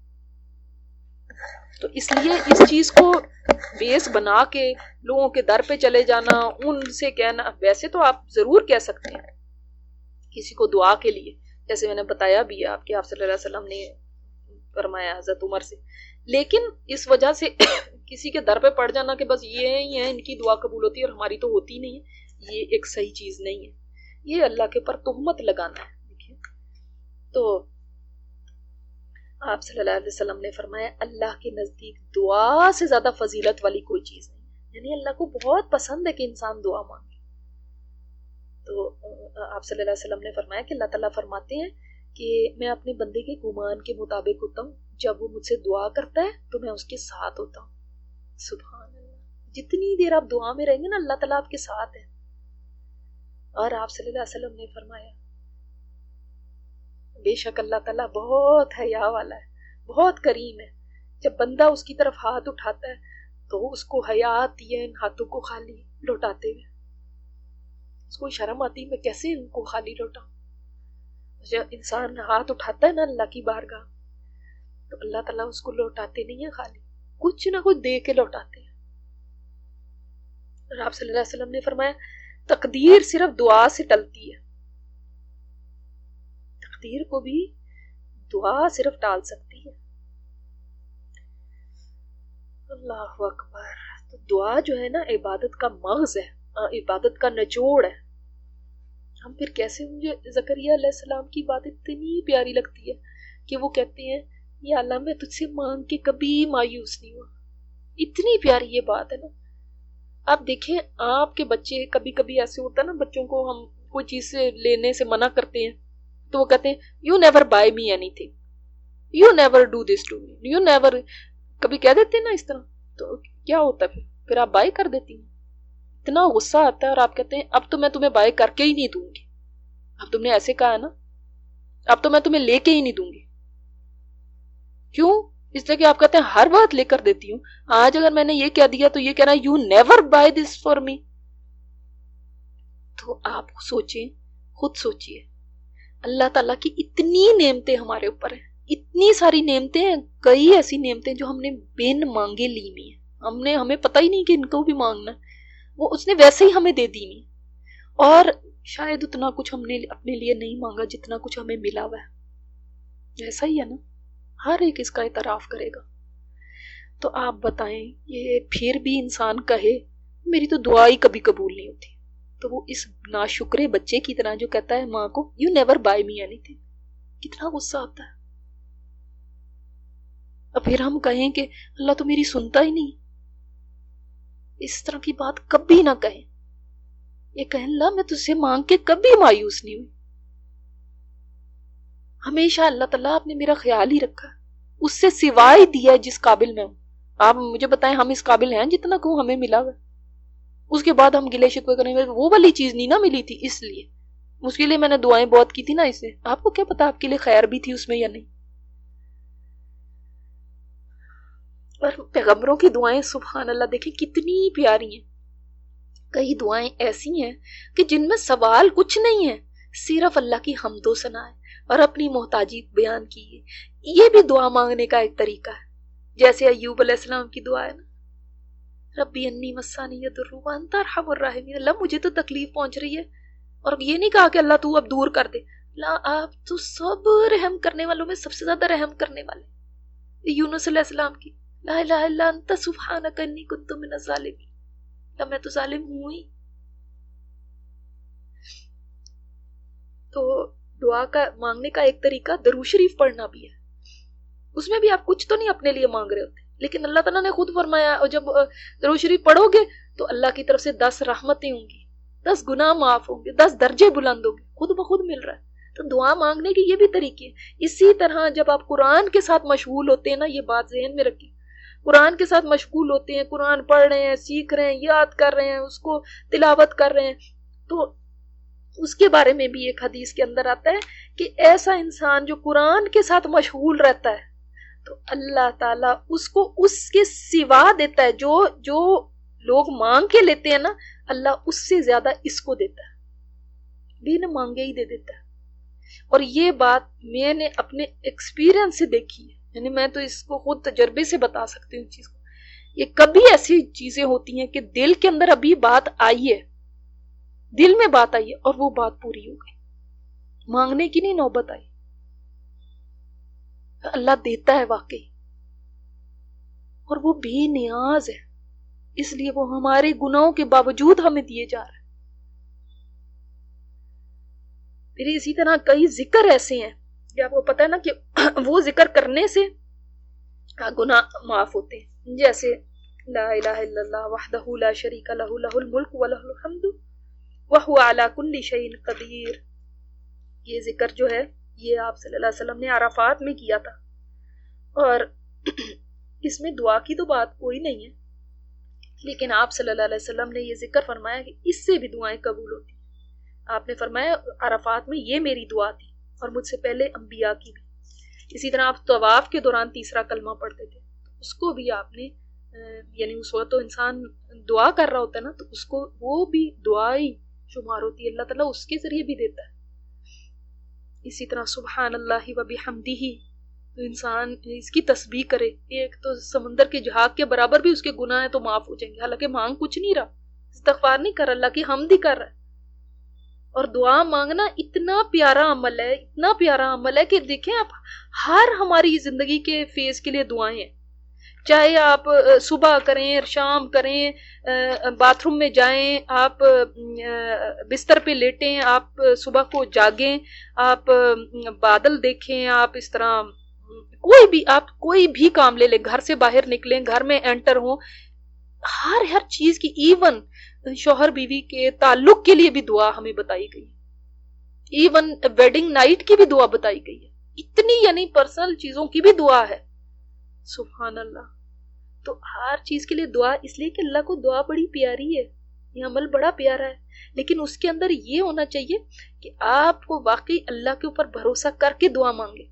تو اس لیے اس چیز کو بیس بنا کے لوگوں کے در پہ چلے جانا, ان سے کہنا, ویسے تو آپ ضرور کہہ سکتے ہیں کسی کو دعا کے لیے, جیسے میں نے بتایا بھی آپ کے آپ صلی اللہ علیہ وسلم نے فرمایا حضرت عمر سے, لیکن اس وجہ سے کسی کے در پہ پڑ جانا کہ بس یہ ہی ہے ان کی دعا قبول ہوتی ہے اور ہماری تو ہوتی نہیں ہے, یہ ایک صحیح چیز نہیں ہے. یہ اللہ کے پر تہمت لگانا ہے. دیکھیں تو آپ صلی اللہ علیہ وسلم نے فرمایا اللہ کے نزدیک دعا سے زیادہ فضیلت والی کوئی چیز نہیں ہے, یعنی اللہ کو بہت پسند ہے کہ انسان دعا مانگے. تو آپ صلی اللہ علیہ وسلم نے فرمایا کہ اللہ تعالیٰ فرماتے ہیں کہ میں اپنے بندے کے گمان کے مطابق ہوتا ہوں, جب وہ مجھ سے دعا کرتا ہے تو میں اس کے ساتھ ہوتا ہوں. سبحان اللہ, جتنی دیر آپ دعا میں رہیں گے نا اللہ تعالیٰ آپ کے ساتھ ہے. اور آپ صلی اللہ علیہ وسلم نے فرمایا بے شک اللہ تعالیٰ بہت حیا والا ہے, بہت کریم ہے. جب بندہ اس کی طرف ہاتھ اٹھاتا ہے تو اس کو حیا آتی ہے ان ہاتھوں کو خالی لوٹاتے ہوئے, اس کو شرم آتی ہے میں کیسے ان کو خالی لوٹاؤں. جب انسان ہاتھ اٹھاتا ہے نا اللہ کی بارگاہ تو اللہ تعالیٰ اس کو لوٹاتے نہیں ہیں خالی, کچھ نہ کچھ دے کے لوٹاتے ہیں. اور آپ صلی اللہ علیہ وسلم نے فرمایا تقدیر صرف دعا سے ٹلتی ہے, تقدیر کو بھی دعا صرف ٹال سکتی ہے. اللہ اکبر. تو دعا جو ہے نا عبادت کا مغز ہے, عبادت کا نچوڑ ہے. ہم پھر کیسے, مجھے زکریا علیہ السلام کی بات اتنی پیاری لگتی ہے کہ وہ کہتے ہیں یا اللہ میں تجھ سے مانگ کے کبھی مایوس نہیں ہوا. اتنی پیاری یہ بات ہے نا. آپ دیکھیں آپ کے بچے, کبھی کبھی ایسے ہوتا ہے نا بچوں کو ہم کوئی چیز سے لینے سے منع کرتے ہیں تو وہ کہتے ہیں یو نیور بائی می اینی تھنگ, you never do this to me, you never, کبھی کہہ دیتے ہیں نا اس طرح. تو کیا ہوتا ہے پھر آپ بائی کر دیتی ہیں. اتنا غصہ آتا ہے اور آپ کہتے ہیں اب تو میں تمہیں بائی کر کے ہی نہیں دوں گی, اب تم نے ایسے کہا ہے نا, اب تو میں تمہیں لے کے ہی نہیں دوں گی. کیوں؟ اس لیے کہ آپ کہتے ہیں ہر بات لے کر دیتی ہوں. آج اگر میں نے یہ کہہ دیا تو یہ کہنا you never buy this for me. تو آپ سوچیں, خود سوچئے, اللہ تعالیٰ کی اتنی نعمتیں ہمارے اوپر ہیں, اتنی ساری نعمتیں ہیں, کئی ایسی نعمتیں جو ہم نے بن مانگے لی ہوئی ہیں, ہمیں پتہ ہی نہیں کہ ان کو بھی مانگنا ہے، وہ اس نے ویسے ہی ہمیں دے دی نہیں، اور شاید اتنا کچھ ہم نے اپنے لیے نہیں مانگا جتنا کچھ ہمیں ملا ہوا ہے. ایسا ہی ہے نا، ہر ایک اس کا اعتراف کرے گا. تو آپ بتائیں، یہ پھر بھی انسان کہے میری تو دعا ہی کبھی قبول نہیں ہوتی، تو وہ اس ناشکرے بچے کی طرح جو کہتا ہے ماں کو یو نیور بائی می اینی تھنگ، کتنا غصہ آتا ہے. اور پھر ہم کہیں کہ اللہ تو میری سنتا ہی نہیں. اس طرح کی بات کبھی نہ کہیں. یہ کہیں اللہ میں تجھ سے مانگ کے کبھی مایوس نہیں ہوئی، ہمیشہ اللہ تعالیٰ آپ نے میرا خیال ہی رکھا، اس سے سوائے دیا جس قابل میں ہوں. آپ مجھے بتائیں ہم اس قابل ہیں جتنا کو ہمیں ملا ہوا، اس کے بعد ہم گلے شکوے کریں گے وہ والی چیز نہیں نا ملی تھی، اس لیے اس کے لیے میں نے دعائیں بہت کی تھی نا. اسے آپ کو کیا پتا آپ کے لیے خیر بھی تھی اس میں یا نہیں. اور پیغمبروں کی دعائیں سبحان اللہ دیکھیں کتنی پیاری ہیں. کئی دعائیں ایسی ہیں کہ جن میں سوال کچھ نہیں ہے، صرف اللہ کی حمد و ثنا ہے اور اپنی محتاجی بیان کی ہے. یہ بھی دعا مانگنے کا ایک طریقہ ہے. جیسے ایوب علیہ السلام کی دعا ہے نا، ربی انی مسانی الضر وانت ارحم الراحمین، اللہ مجھے تو تکلیف پہنچ رہی ہے، اور یہ نہیں کہا کہ اللہ تو اب دور کر دے، اللہ آپ تو سب رحم کرنے والوں میں سب سے زیادہ رحم کرنے والے. یونس علیہ السلام کی لا الہ الا انت سبحانک انی کنت من الظالمین، اللہ میں تو ظالم ہوں ہی. تو دعا کا مانگنے کا ایک طریقہ درود شریف پڑھنا بھی ہے. اس میں بھی آپ کچھ تو نہیں اپنے لیے مانگ رہے ہوتے، لیکن اللہ تعالیٰ نے خود فرمایا اور جب درود شریف پڑھو گے تو اللہ کی طرف سے 10 رحمتیں ہوں گی، 10 گناہ معاف ہوں گے، 10 درجے بلند ہوں گے، خود بخود مل رہا ہے. تو دعا مانگنے کے یہ بھی طریقے ہیں. اسی طرح جب آپ قرآن کے ساتھ مشغول ہوتے ہیں نا، یہ بات ذہن میں رکھیں، قرآن کے ساتھ مشغول ہوتے ہیں، قرآن پڑھ رہے ہیں، سیکھ رہے ہیں، یاد کر رہے ہیں، اس کو تلاوت کر رہے ہیں، تو اس کے بارے میں بھی ایک حدیث کے اندر آتا ہے کہ ایسا انسان جو قرآن کے ساتھ مشغول رہتا ہے تو اللہ تعالیٰ اس کو اس کے سوا دیتا ہے. جو لوگ مانگ کے لیتے ہیں نا، اللہ اس سے زیادہ اس کو دیتا ہے، بن مانگے ہی دے دیتا ہے. اور یہ بات میں نے اپنے ایکسپیرینس سے دیکھی ہے، یعنی میں تو اس کو خود تجربے سے بتا سکتی ہوں. چیز کو یہ کبھی ایسی چیزیں ہوتی ہیں کہ دل کے اندر ابھی بات آئی ہے، دل میں بات آئی ہے اور وہ بات پوری ہو گئی، مانگنے کی نہیں نوبت آئی. اللہ دیتا ہے واقعی، اور وہ بے نیاز ہے، اس لیے وہ ہمارے گناہوں کے باوجود ہمیں دیے جا رہا ہے. پھر اسی طرح کئی ذکر ایسے ہیں کہ آپ کو پتہ ہے نا کہ وہ ذکر کرنے سے گناہ معاف ہوتے ہیں. جیسے لا الہ الا اللہ وحدہ لا شریک لہ لہ الملک ولہ الحمد وہو علی کل شیء قدیر. یہ ذکر جو ہے یہ آپ صلی اللہ علیہ وسلم نے عرفات میں کیا تھا، اور اس میں دعا کی تو بات کوئی نہیں ہے، لیکن آپ صلی اللہ علیہ وسلم نے یہ ذکر فرمایا کہ اس سے بھی دعائیں قبول ہوتی ہیں. آپ نے فرمایا عرفات میں یہ میری دعا تھی اور مجھ سے پہلے انبیاء کی بھی. اسی طرح آپ طواف کے دوران تیسرا کلمہ پڑھتے تھے، اس کو بھی آپ نے یعنی اس وقت تو انسان دعا کر رہا ہوتا ہے نا، تو اس کو وہ بھی دعا ہی شمار ہوتی ہے، اللہ تعالیٰ اس کے ذریعے بھی دیتا ہے. اسی طرح سبحان اللہ و بحمدہ، تو انسان اس کی تسبیح کرے، ایک تو سمندر کے جھاگ کے برابر بھی اس کے گناہ ہیں تو معاف ہو جائیں گے، حالانکہ مانگ کچھ نہیں رہا، استغفار نہیں کر رہا، اللہ کی حمد ہی کر رہا ہے. اور دعا مانگنا اتنا پیارا عمل ہے، اتنا پیارا عمل ہے کہ دیکھیں آپ ہر ہماری زندگی کے فیز کے لیے دعائیں ہیں. چاہے آپ صبح کریں، شام کریں، باتھ روم میں جائیں، آپ بستر پہ لیٹیں، آپ صبح کو جاگیں، آپ بادل دیکھیں، آپ اس طرح کوئی بھی کام لے لیں، گھر سے باہر نکلیں، گھر میں انٹر ہوں، ہر چیز کی، ایون شوہر بیوی کے تعلق کے لیے بھی دعا ہمیں بتائی گئی ہے، ایون ویڈنگ نائٹ کی بھی دعا بتائی گئی ہے. اتنی یعنی پرسنل چیزوں کی بھی دعا ہے. سبحان اللہ. تو ہر چیز کے لیے دعا، اس لیے کہ اللہ کو دعا بڑی پیاری ہے، یہ عمل بڑا پیارا ہے، لیکن اس کے اندر یہ ہونا چاہیے کہ آپ کو واقعی اللہ کے اوپر بھروسہ کر کے دعا مانگے.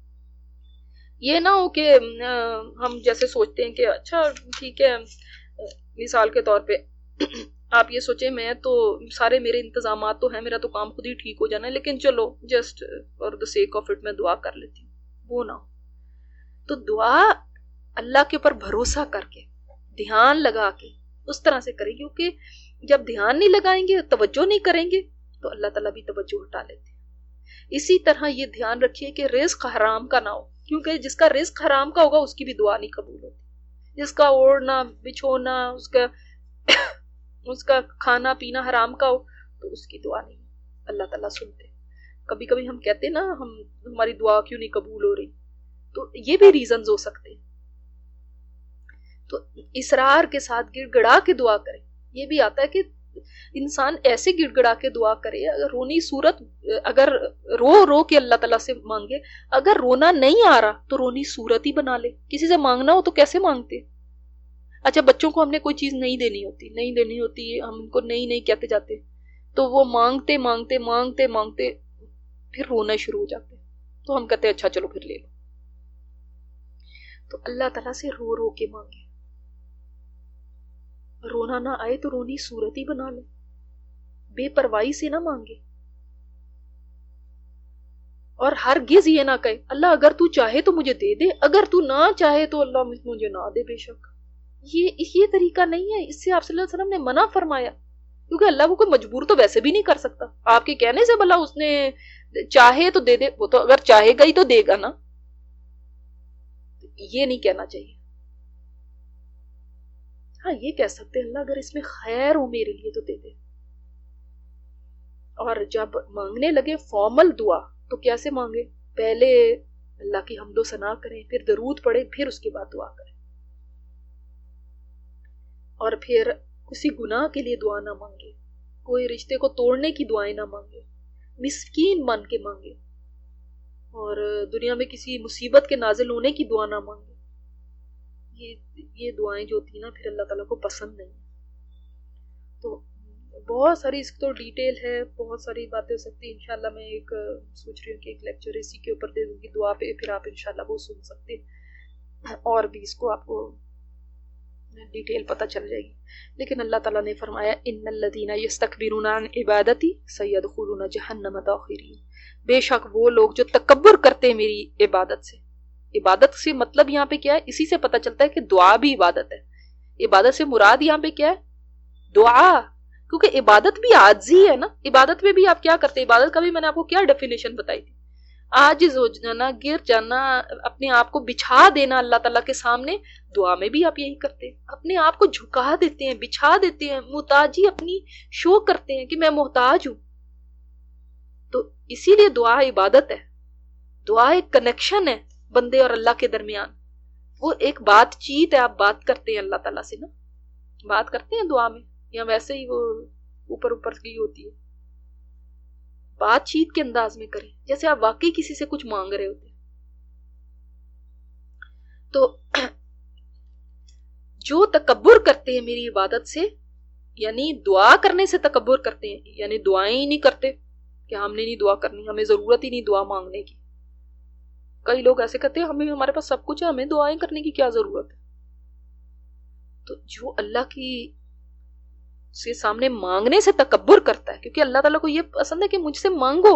یہ نہ ہو کہ ہم جیسے سوچتے ہیں کہ اچھا ٹھیک ہے، مثال کے طور پہ آپ یہ سوچیں میں تو سارے میرے انتظامات تو ہیں، میرا تو کام خود ہی ٹھیک ہو جانا ہے، لیکن چلو just for the sake of it میں دعا کر لیتی ہوں، وہ نہ ہو. تو دعا اللہ کے اوپر بھروسہ کر کے دھیان لگا کے اس طرح سے کریں، کیونکہ جب دھیان نہیں لگائیں گے، توجہ نہیں کریں گے، تو اللہ تعالیٰ بھی توجہ ہٹا لیتے ہیں۔ اسی طرح یہ دھیان رکھیے کہ رزق حرام کا نہ ہو، کیونکہ جس کا رزق حرام کا ہوگا اس کی بھی دعا نہیں قبول ہوتی۔ جس کا اوڑھنا بچھونا، اس کا کھانا پینا حرام کا ہو تو اس کی دعا نہیں اللہ تعالیٰ سنتے۔ کبھی کبھی ہم کہتے ہیں نا ہماری دعا کیوں نہیں قبول ہو رہی، تو یہ بھی ریزنز ہو سکتے ہیں۔ تو اصرار کے ساتھ گڑ گڑا کے دعا کریں۔ یہ بھی آتا ہے کہ انسان ایسے گڑ گڑا کے دعا کرے، اگر رونی صورت، اگر رو رو کے اللہ تعالیٰ سے مانگے، اگر رونا نہیں آ رہا تو رونی صورت ہی بنا لے۔ کسی سے مانگنا ہو تو کیسے مانگتے؟ اچھا، بچوں کو ہم نے کوئی چیز نہیں دینی ہوتی، ہم ان کو نہیں کہتے جاتے، تو وہ مانگتے مانگتے مانگتے مانگتے پھر رونا شروع ہو جاتے، تو ہم کہتے ہیں اچھا چلو پھر لے لو۔ تو اللہ تعالیٰ سے رو رو کے مانگے، رونا نہ آئے تو رونی صورت ہی بنا لے، بے پرواہی سے نہ مانگے، اور ہرگز یہ نہ کہے اللہ اگر تو چاہے تو مجھے دے دے، اگر تو نہ چاہے تو اللہ مجھے نہ دے بے شک۔ یہ طریقہ نہیں ہے، اس سے آپ صلی اللہ علیہ وسلم نے منع فرمایا، کیونکہ اللہ کو کوئی مجبور تو ویسے بھی نہیں کر سکتا۔ آپ کے کہنے سے بھلا اس نے چاہے تو دے دے، وہ تو اگر چاہے گا ہی تو دے گا نا، یہ نہیں کہنا چاہیے۔ ہاں یہ کہہ سکتے اللہ اگر اس میں خیر ہو میرے لیے تو دے دے۔ اور جب مانگنے لگے فارمل دعا تو کیسے مانگے؟ پہلے اللہ کی حمد و ثنا کریں، پھر درود پڑھیں، پھر اس کے بعد دعا کریں، اور پھر کسی گناہ کے لیے دعا نہ مانگے، کوئی رشتے کو توڑنے کی دعائیں نہ مانگے، مسکین بن کے مانگے، اور دنیا میں کسی مصیبت کے نازل ہونے کی دعا نہ مانگے۔ یہ دعائیں جو ہوتی ہیں نا پھر اللہ تعالیٰ کو پسند نہیں ہے۔ تو بہت ساری اس تو ڈیٹیل ہے، بہت ساری باتیں ہو سکتی ہیں۔ انشاءاللہ میں ایک سوچ رہی ہوں کہ ایک لیکچر اسی کے اوپر دے دوں گی دعا پہ، پھر آپ انشاءاللہ وہ سن سکتے ہیں، اور بھی اس کو آپ کو ڈیٹیل پتہ چل جائے گی۔ لیکن اللہ تعالیٰ نے فرمایا ان الذین یستکبرون عن عبادتی سیدخلون جہنم داخرین، بے شک وہ لوگ جو تکبر کرتے ہیں میری عبادت سے۔ عبادت سے مطلب یہاں پہ کیا ہے؟ اسی سے پتہ چلتا ہے کہ دعا بھی عبادت ہے۔ عبادت سے مراد یہاں پہ کیا ہے؟ دعا، کیونکہ عبادت بھی عاجزی ہے نا۔ عبادت میں بھی آپ کیا کرتے ہیں؟ عبادت کا بھی میں نے آپ کو کیا ڈیفینیشن بتائی تھی، عاجز ہو جانا، گر جانا، اپنے آپ کو بچھا دینا اللہ تعالیٰ کے سامنے۔ دعا میں بھی آپ یہی کرتے ہیں، اپنے آپ کو جھکا دیتے ہیں، بچھا دیتے ہیں، محتاجی اپنی شو کرتے ہیں کہ میں محتاج ہوں۔ تو اسی لیے دعا عبادت ہے، دعا ایک کنیکشن ہے بندے اور اللہ کے درمیان، وہ ایک بات چیت ہے، آپ بات کرتے ہیں اللہ تعالیٰ سے نا، بات کرتے ہیں دعا میں، یا ویسے ہی وہ اوپر کی ہوتی ہے؟ بات چیت کے انداز میں کریں، جیسے آپ واقعی کسی سے کچھ مانگ رہے ہوتے ہیں۔ تو جو تکبر کرتے ہیں میری عبادت سے، یعنی دعا کرنے سے تکبر کرتے ہیں، یعنی دعائیں ہی نہیں کرتے کہ ہم نے نہیں دعا کرنی، ہمیں ضرورت ہی نہیں دعا مانگنے کی۔ کئی لوگ ایسے کہتے ہیں ہمارے پاس سب کچھ ہے، ہمیں دعائیں کرنے کی کیا ضرورت ہے؟ تو جو اللہ کی سے سامنے مانگنے سے تکبر کرتا ہے، کیونکہ اللہ تعالیٰ کو یہ پسند ہے کہ مجھ سے مانگو،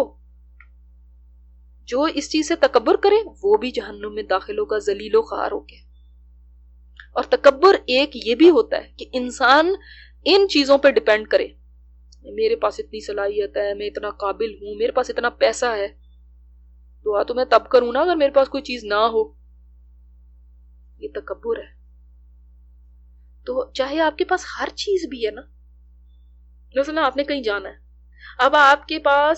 جو اس چیز سے تکبر کرے وہ بھی جہنم میں داخل ہوگا ذلیل و خوار ہو کے۔ اور تکبر ایک یہ بھی ہوتا ہے کہ انسان ان چیزوں پہ ڈیپینڈ کرے، میرے پاس اتنی صلاحیت ہے، میں اتنا قابل ہوں، میرے پاس اتنا پیسہ ہے، دعا تو میں تب کروں نا اگر میرے پاس کوئی چیز نہ ہو۔ یہ تکبر ہے۔ تو چاہے آپ کے پاس ہر چیز بھی ہے نا، مثلا آپ نے کہیں جانا ہے، اب آپ کے پاس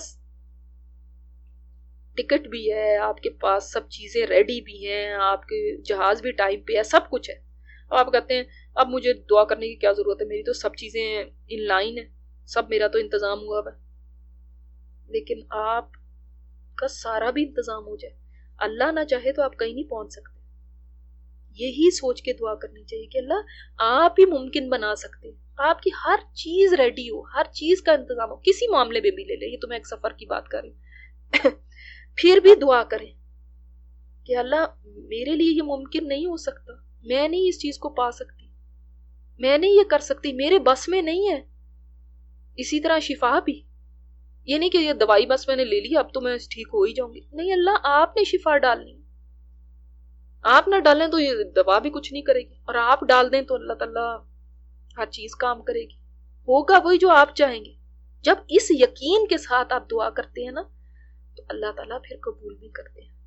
ٹکٹ بھی ہے، آپ کے پاس سب چیزیں ریڈی بھی ہیں، آپ کے جہاز بھی ٹائم پہ ہے، سب کچھ ہے، اب آپ کہتے ہیں اب مجھے دعا کرنے کی کیا ضرورت ہے، میری تو سب چیزیں ان لائن ہے، سب میرا تو انتظام ہوا ہے۔ لیکن آپ کا سارا بھی انتظام ہو جائے، اللہ نہ چاہے تو آپ کہیں نہیں پہنچ سکتے۔ یہی سوچ کے دعا کرنی چاہیے کہ اللہ آپ ہی ممکن بنا سکتے، آپ کی ہر چیز ریڈی ہو، ہر چیز کا انتظام ہو، کسی معاملے میں بھی لے لیں، یہ تو میں ایک سفر کی بات کر رہی ہوں پھر بھی دعا کریں کہ اللہ میرے لیے یہ ممکن نہیں ہو سکتا، میں نہیں اس چیز کو پا سکتی، میں نہیں یہ کر سکتی، میرے بس میں نہیں ہے۔ اسی طرح شفا بھی، یہ نہیں کہ یہ دوائی بس میں نے لے لی اب تو میں ٹھیک ہو ہی جاؤں گی، نہیں، اللہ آپ نے شفا ڈالنی، آپ نہ ڈالیں تو یہ دوا بھی کچھ نہیں کرے گی، اور آپ ڈال دیں تو اللہ تعالیٰ ہر چیز کام کرے گی، ہوگا وہی جو آپ چاہیں گے۔ جب اس یقین کے ساتھ آپ دعا کرتے ہیں نا تو اللہ تعالیٰ پھر قبول بھی کرتے ہیں۔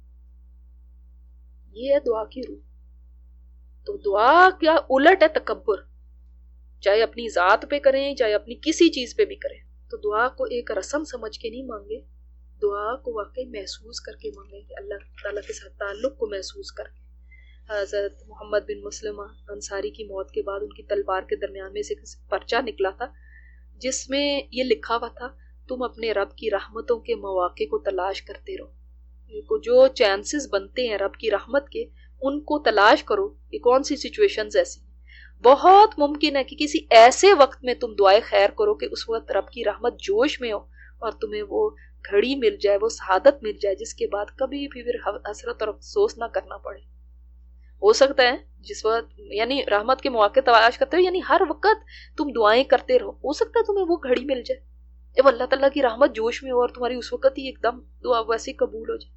یہ ہے دعا کی روح۔ تو دعا کیا الٹ ہے تکبر، چاہے اپنی ذات پہ کریں چاہے اپنی کسی چیز پہ بھی کریں۔ تو دعا کو ایک رسم سمجھ کے نہیں مانگے، دعا کو واقعی محسوس کر کے مانگیں کہ اللہ تعالیٰ کے ساتھ تعلق کو محسوس کر کے۔ حضرت محمد بن مسلمہ انصاری کی موت کے بعد ان کی تلوار کے درمیان میں سے پرچہ نکلا تھا جس میں یہ لکھا ہوا تھا، تم اپنے رب کی رحمتوں کے مواقع کو تلاش کرتے رہو، جو چانسز بنتے ہیں رب کی رحمت کے ان کو تلاش کرو۔ یہ کون سی سچویشنز ایسی ہیں؟ بہت ممکن ہے کہ کسی ایسے وقت میں تم دعائے خیر کرو کہ اس وقت رب کی رحمت جوش میں ہو اور تمہیں وہ گھڑی مل جائے، وہ سعادت مل جائے جس کے بعد کبھی بھی پھر حسرت اور افسوس نہ کرنا پڑے۔ ہو سکتا ہے جس وقت یعنی رحمت کے مواقع تلاش کرتے ہو، یعنی ہر وقت تم دعائیں کرتے رہو، ہو سکتا ہے تمہیں وہ گھڑی مل جائے جب اللہ تعالیٰ کی رحمت جوش میں ہو اور تمہاری اس وقت ہی ایک دم دعا ویسے قبول ہو جائے۔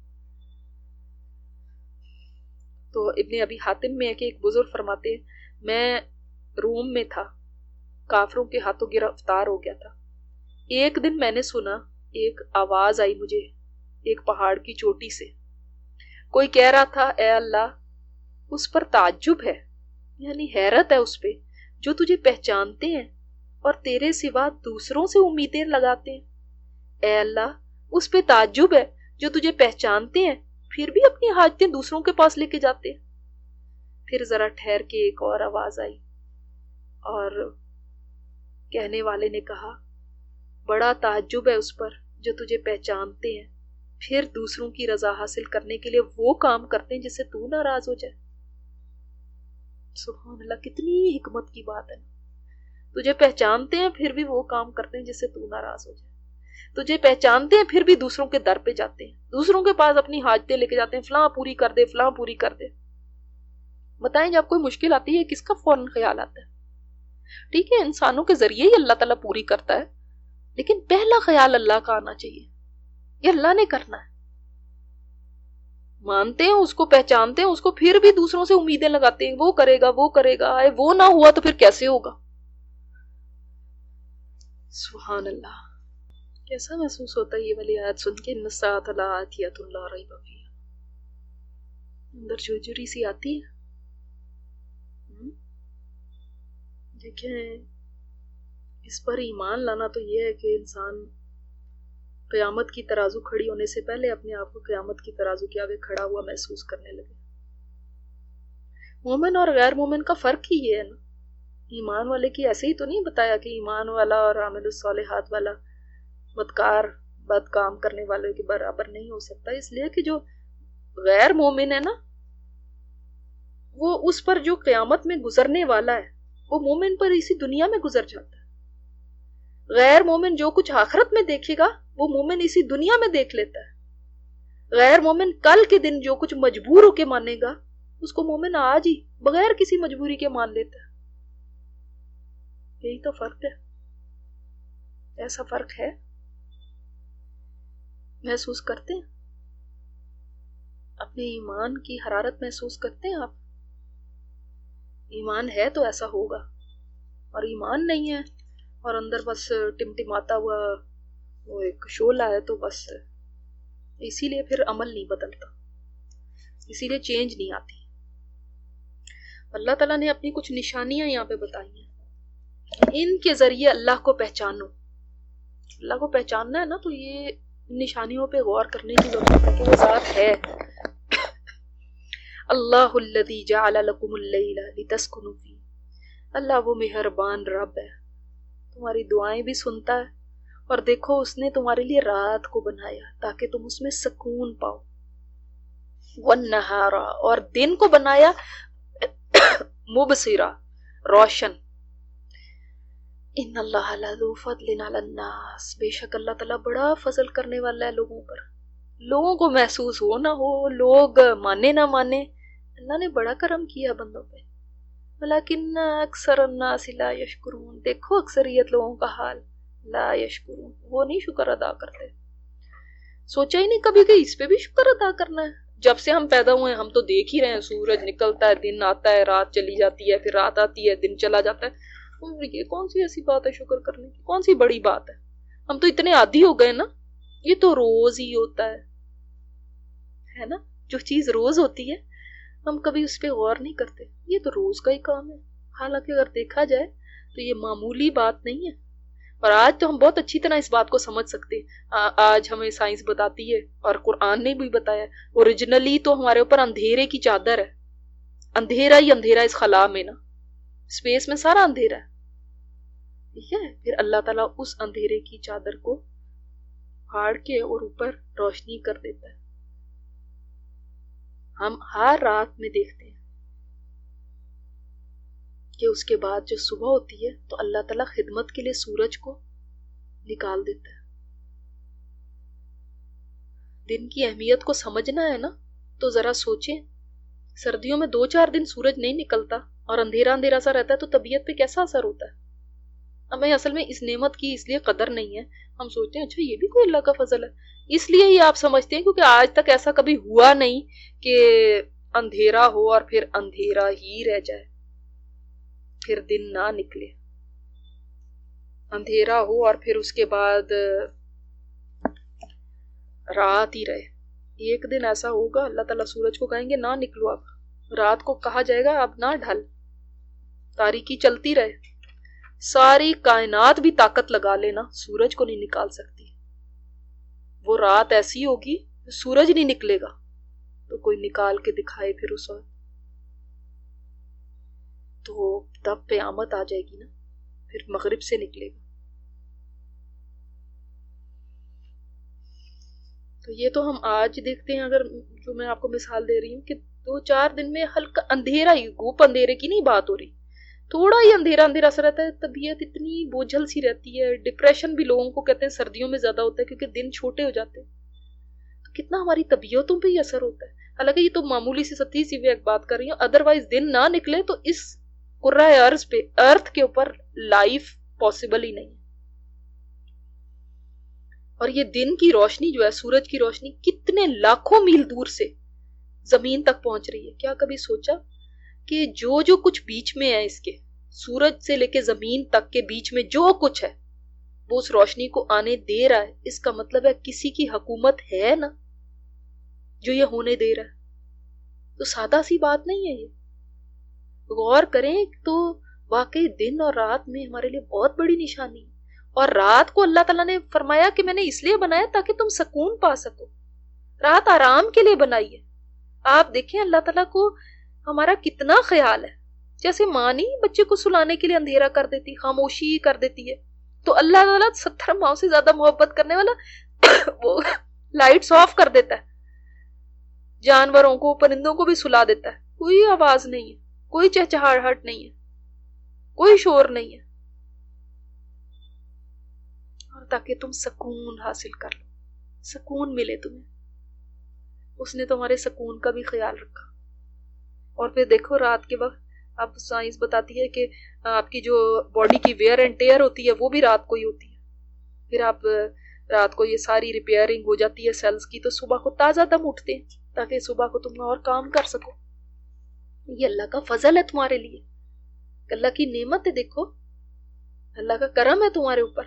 تو ابن ابی حاتم میں ہے کہ ایک بزرگ فرماتے ہیں، میں روم میں تھا، کافروں کے ہاتھوں گرفتار ہو گیا تھا۔ ایک دن میں نے سنا ایک آواز آئی مجھے ایک پہاڑ کی چوٹی سے، کوئی کہہ رہا تھا اے اللہ اس پر تعجب ہے، یعنی حیرت ہے اس پہ جو تجھے پہچانتے ہیں اور تیرے سوا دوسروں سے امیدیں لگاتے ہیں۔ اے اللہ اس پہ تعجب ہے جو تجھے پہچانتے ہیں پھر بھی اپنی حاجتیں دوسروں کے پاس لے کے جاتے ہیں۔ پھر ذرا ٹھہر کے ایک اور آواز آئی اور کہنے والے نے کہا، بڑا تعجب ہے اس پر جو تجھے پہچانتے ہیں پھر دوسروں کی رضا حاصل کرنے کے لیے وہ کام کرتے ہیں جس سے تو ناراض ہو جائے۔ سبحان اللہ، کتنی حکمت کی بات ہے نا۔ تجھے پہچانتے ہیں پھر بھی وہ کام کرتے ہیں جس سے تو ناراض ہو جائے، تجھے پہچانتے ہیں پھر بھی دوسروں کے در پہ جاتے ہیں، دوسروں کے پاس اپنی حاجتیں لے کے جاتے ہیں، فلاں پوری کر دے فلاں پوری کر دے۔ بتائیں جب کوئی مشکل آتی ہے کس کا فوراً خیال آتا ہے؟ ٹھیک ہے انسانوں کے ذریعے ہی اللہ تعالیٰ پوری کرتا ہے، لیکن پہلا خیال اللہ کا آنا چاہیے، یہ اللہ نے کرنا ہے۔ مانتے ہیں اس کو، پہچانتے ہیں اس کو، پھر بھی دوسروں سے امیدیں لگاتے ہیں وہ کرے گا وہ کرے گا، وہ نہ ہوا تو پھر کیسے ہوگا؟ سبحان اللہ، کیسا محسوس ہوتا ہے یہ والی آیت سن کے، ان الساعۃ لآتیۃ لا ریب فیہا، اندر جھرجھری سی آتی ہے۔ دیکھیں اس پر ایمان لانا تو یہ ہے کہ انسان قیامت کی ترازو کھڑی ہونے سے پہلے اپنے آپ کو قیامت کی ترازو کے آگے کھڑا ہوا محسوس کرنے لگے۔ مومن اور غیر مومن کا فرق ہی یہ ہے نا، ایمان والے کی ایسے ہی تو نہیں بتایا کہ ایمان والا اور عامل الصالحات والا بدکار بد کام کرنے والے کے برابر نہیں ہو سکتا، اس لیے کہ جو غیر مومن ہے نا وہ اس پر جو قیامت میں گزرنے والا ہے وہ مومن پر اسی دنیا میں گزر جاتا ہے۔ غیر مومن جو کچھ آخرت میں دیکھے گا وہ مومن اسی دنیا میں دیکھ لیتا ہے۔ غیر مومن کل کے دن جو کچھ مجبور ہو کے مانے گا اس کو مومن آج ہی بغیر کسی مجبوری کے مان لیتا ہے۔ یہی تو فرق ہے، ایسا فرق ہے، محسوس کرتے ہیں اپنے ایمان کی حرارت محسوس کرتے ہیں آپ؟ ایمان ہے تو ایسا ہوگا، اور ایمان نہیں ہے اور اندر بس ٹمٹماتا ہوا وہ ایک شعلہ ہے تو بس اسی لیے پھر عمل نہیں بدلتا، اسی لیے چینج نہیں آتی۔ اللہ تعالیٰ نے اپنی کچھ نشانیاں یہاں پہ بتائی ہیں، ان کے ذریعے اللہ کو پہچانو۔ اللہ کو پہچاننا ہے نا تو یہ نشانیوں پہ غور کرنے کی ضرورت ہے کہ وہ ذات ہے۔ اللہ الذی جعل لکم اللیل لتسکنوا فیہ، اللہ وہ مہربان رب ہے، تمہاری دعائیں بھی سنتا ہے، اور دیکھو اس نے تمہارے لیے رات کو بنایا تاکہ تم اس میں سکون پاؤ، والنہار، اور دن کو بنایا مبصرا، روشن۔ ان اللہ لذو فضل علی الناس، بے شک اللہ تعالیٰ بڑا فضل کرنے والا ہے لوگوں پر، لوگوں کو محسوس ہو نہ ہو، لوگ مانے نہ مانے، اللہ نے بڑا کرم کیا بندوں پہ۔ ولیکن اکثر الناس لا یشکرون، دیکھو اکثریت لوگوں کا حال، لا یشکرون، وہ نہیں شکر ادا کرتے۔ سوچا ہی نہیں کبھی کہ اس پہ بھی شکر ادا کرنا ہے، جب سے ہم پیدا ہوئے ہیں ہم تو دیکھ ہی رہے ہیں، سورج نکلتا ہے، دن آتا ہے، رات چلی جاتی ہے، پھر رات آتی ہے، دن چلا جاتا ہے۔ یہ کون سی ایسی بات ہے شکر کرنے کی؟ کون سی بڑی بات ہے؟ ہم تو اتنے عادی ہو گئے نا، یہ تو روز ہی ہوتا ہے نا؟ جو چیز روز ہوتی ہے ہم کبھی اس پہ غور نہیں کرتے، یہ تو روز کا ہی کام ہے، حالانکہ اگر دیکھا جائے تو یہ معمولی بات نہیں ہے۔ اور آج تو ہم بہت اچھی طرح اس بات کو سمجھ سکتے ہیں، آج ہمیں سائنس بتاتی ہے اور قرآن نے بھی بتایا، اوریجنلی تو ہمارے اوپر اندھیرے کی چادر ہے، اندھیرا ہی اندھیرا اس خلا میں نا، اسپیس میں سارا اندھیرا ہے، ٹھیک ہے؟ پھر اللہ تعالیٰ اس اندھیرے کی چادر کو پھاڑ کے اور اوپر روشنی کر دیتا ہے۔ ہم ہر رات میں دیکھتے ہیں کہ اس کے بعد جو صبح ہوتی ہے تو اللہ تعالیٰ خدمت کے لیے سورج کو نکال دیتا ہے۔ دن کی اہمیت کو سمجھنا ہے نا تو ذرا سوچیں، سردیوں میں 2-4 دن سورج نہیں نکلتا اور اندھیرا اندھیرا سا رہتا ہے تو طبیعت پہ کیسا اثر ہوتا ہے؟ ہمیں اصل میں اس نعمت کی اس لیے قدر نہیں ہے، ہم سوچتے ہیں اچھا یہ بھی کوئی اللہ کا فضل ہے، اس لیے ہی آپ سمجھتے ہیں کیونکہ آج تک ایسا کبھی ہوا نہیں کہ اندھیرا ہو اور پھر اندھیرا ہی رہ جائے، پھر دن نہ نکلے، اندھیرا ہو اور پھر اس کے بعد رات ہی رہے۔ ایک دن ایسا ہوگا اللہ تعالیٰ سورج کو کہیں گے نہ نکلو، اب رات کو کہا جائے گا اب نہ ڈھل، تاریکی چلتی رہے، ساری کائنات بھی طاقت لگا لینا سورج کو نہیں نکال سکتی، وہ رات ایسی ہوگی سورج نہیں نکلے گا تو کوئی نکال کے دکھائے پھر اس وقت، تو تب قیامت آ جائے گی نا، پھر مغرب سے نکلے گا۔ تو یہ تو ہم آج دیکھتے ہیں، اگر جو میں آپ کو مثال دے رہی ہوں کہ 2-4 دن میں ہلکا اندھیرا ہی، گوپ اندھیرے کی نہیں بات ہو رہی، تھوڑا ہی اندھیرا اندھیرا سا رہتا ہے، طبیعت اتنی بوجھل سی رہتی ہے، ڈپریشن بھی لوگوں کو کہتے ہیں سردیوں میں زیادہ ہوتا ہے کیونکہ دن چھوٹے ہو جاتے ہیں، تو کتنا ہماری طبیعتوں پہ ہی اثر ہوتا ہے۔ حالانکہ یہ تو معمولی سی ستی سی ایک بات کر رہی ہوں، ادروائز دن نہ نکلے تو اس کرۂ ارض پہ، ارتھ کے اوپر لائف پاسبل ہی نہیں ہے۔ اور یہ دن کی روشنی جو ہے، سورج کی روشنی کتنے لاکھوں میل دور سے زمین تک پہنچ رہی ہے، کیا کبھی سوچا کہ جو کچھ بیچ میں ہے، اس کے سورج سے لے کے زمین تک کے بیچ میں جو کچھ ہے وہ اس روشنی کو آنے دے رہا ہے، اس کا مطلب ہے کسی کی حکومت ہے نا جو یہ ہونے دے رہا ہے، تو سادہ سی بات نہیں ہے یہ، غور کریں تو واقعی دن اور رات میں ہمارے لیے بہت بڑی نشانی ہے۔ اور رات کو اللہ تعالیٰ نے فرمایا کہ میں نے اس لیے بنایا تاکہ تم سکون پا سکو، رات آرام کے لیے بنائی ہے۔ آپ دیکھیں اللہ تعالیٰ کو ہمارا کتنا خیال ہے، جیسے ماں نہیں بچے کو سلانے کے لیے اندھیرا کر دیتی، خاموشی کر دیتی ہے، تو اللہ تعالیٰ 70 ماؤں سے زیادہ محبت کرنے والا وہ لائٹس آف کر دیتا ہے، جانوروں کو، پرندوں کو بھی سلا دیتا ہے، کوئی آواز نہیں ہے، کوئی چہچہاہٹ نہیں ہے، کوئی شور نہیں ہے، اور تاکہ تم سکون حاصل کر لو، سکون ملے تمہیں، اس نے تمہارے سکون کا بھی خیال رکھا۔ اور پھر دیکھو رات کے وقت اب سائنس بتاتی ہے کہ آپ کی جو باڈی کی ویئر اینڈ ٹیئر ہوتی ہے وہ بھی رات کو ہی ہوتی ہے، پھر آپ رات کو یہ ساری ریپیئرنگ ہو جاتی ہے سیلز کی، تو صبح کو تازہ دم اٹھتے ہیں تاکہ صبح کو تم اور کام کر سکو۔ یہ اللہ کا فضل ہے تمہارے لیے، اللہ کی نعمت ہے، دیکھو اللہ کا کرم ہے تمہارے اوپر۔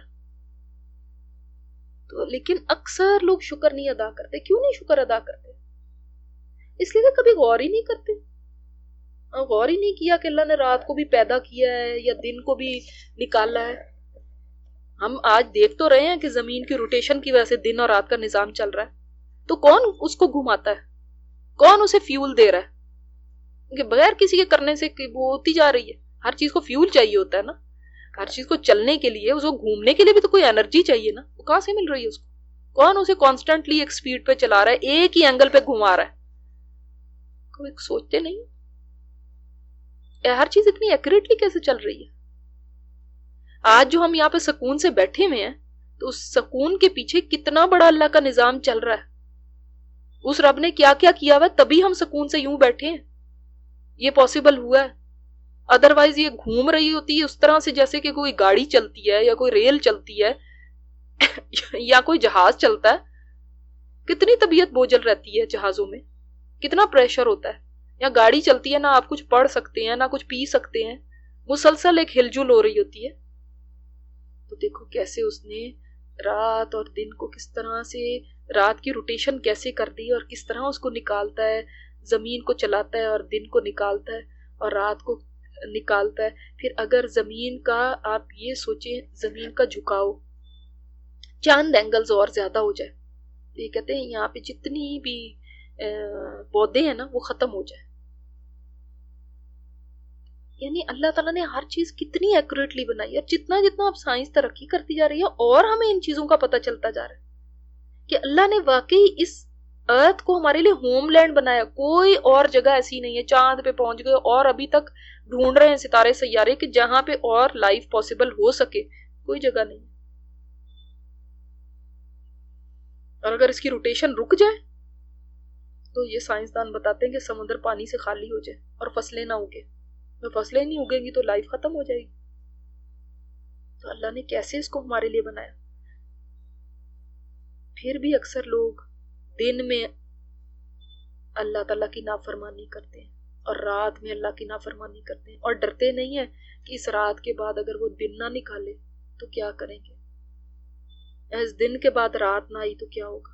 تو لیکن اکثر لوگ شکر نہیں ادا کرتے۔ کیوں نہیں شکر ادا کرتے؟ اس لیے کہ کبھی غور ہی نہیں کرتے، غور ہی نہیں کیا کہ اللہ نے رات کو بھی پیدا کیا ہے یا دن کو بھی نکالا ہے۔ ہم آج دیکھ تو رہے ہیں کہ زمین کی روٹیشن کی وجہ سے دن اور رات کا نظام چل رہا ہے، تو کون اس کو گھماتا ہے؟ کون اسے فیول دے رہا ہے؟ کہ بغیر کسی کے کرنے سے وہ ہوتی جا رہی ہے۔ ہر چیز کو فیول چاہیے ہوتا ہے نا، ہر چیز کو چلنے کے لیے، اس کو گھومنے کے لیے بھی تو کوئی انرجی چاہیے نا، وہ کہاں سے مل رہی ہے اس کو؟ کون اسے کانسٹنٹلی ایک سپیڈ پہ چلا رہا ہے، ایک ہی اینگل پہ گھما رہا ہے؟ کوئی سوچتے نہیں ہر چیز اتنی ایکوریٹلی کیسے چل رہی ہے۔ آج جو ہم یہاں پہ سکون سے بیٹھے ہوئے ہیں تو اس سکون کے پیچھے کتنا بڑا اللہ کا نظام چل رہا ہے، اس رب نے کیا کیا کیا ہوا ہے، تبھی ہم سکون سے یوں بیٹھے ہیں، یہ پاسبل ہوا ہے۔ ادروائز یہ گھوم رہی ہوتی ہے اس طرح سے جیسے کہ کوئی گاڑی چلتی ہے یا کوئی ریل چلتی ہے یا کوئی جہاز چلتا ہے، کتنی طبیعت بوجھل رہتی ہے جہازوں میں، کتنا پریشر ہوتا ہے. یا گاڑی چلتی ہے، نہ آپ کچھ پڑھ سکتے ہیں نہ کچھ پی سکتے ہیں، مسلسل ایک ہل جل ہو رہی ہوتی ہے. تو دیکھو کیسے اس نے رات اور دن کو کس طرح سے، رات کی روٹیشن کیسے کر دی اور کس طرح اس کو نکالتا ہے، زمین کو چلاتا ہے اور دن کو نکالتا ہے اور رات کو نکالتا ہے. پھر اگر زمین کا آپ یہ سوچیں، زمین کا جھکاؤ چاند اینگلز اور زیادہ ہو جائے، یہ کہتے ہیں یہاں پہ جتنی بھی پودے ہیں نا وہ ختم ہو جائے. یعنی اللہ تعالیٰ نے ہر چیز کتنی ایکوریٹلی بنائی ہے. اور جتنا جتنا اب سائنس ترقی کرتی جا رہی ہے اور ہمیں ان چیزوں کا پتہ چلتا جا رہا ہے کہ اللہ نے واقعی اس ارتھ کو ہمارے لیے ہوم لینڈ بنایا. کوئی اور جگہ ایسی نہیں ہے. چاند پہ پہنچ گئے اور ابھی تک ڈھونڈ رہے ہیں ستارے سیارے کہ جہاں پہ اور لائف پاسبل ہو سکے. کوئی جگہ نہیں. اور اگر اس کی روٹیشن رک جائے تو یہ سائنسدان بتاتے ہیں کہ سمندر پانی سے خالی ہو جائے اور فصلیں نہ اگے. تو فصلیں نہیں اگیں گی تو لائف ختم ہو جائے گی. تو اللہ نے کیسے اس کو ہمارے لیے بنایا. پھر بھی اکثر لوگ دن میں اللہ تعالیٰ کی نافرمانی کرتے ہیں اور رات میں اللہ کی نافرمانی کرتے ہیں اور ڈرتے نہیں ہیں کہ اس رات کے بعد اگر وہ دن نہ نکالے تو کیا کریں گے، اس دن کے بعد رات نہ آئی تو کیا ہوگا.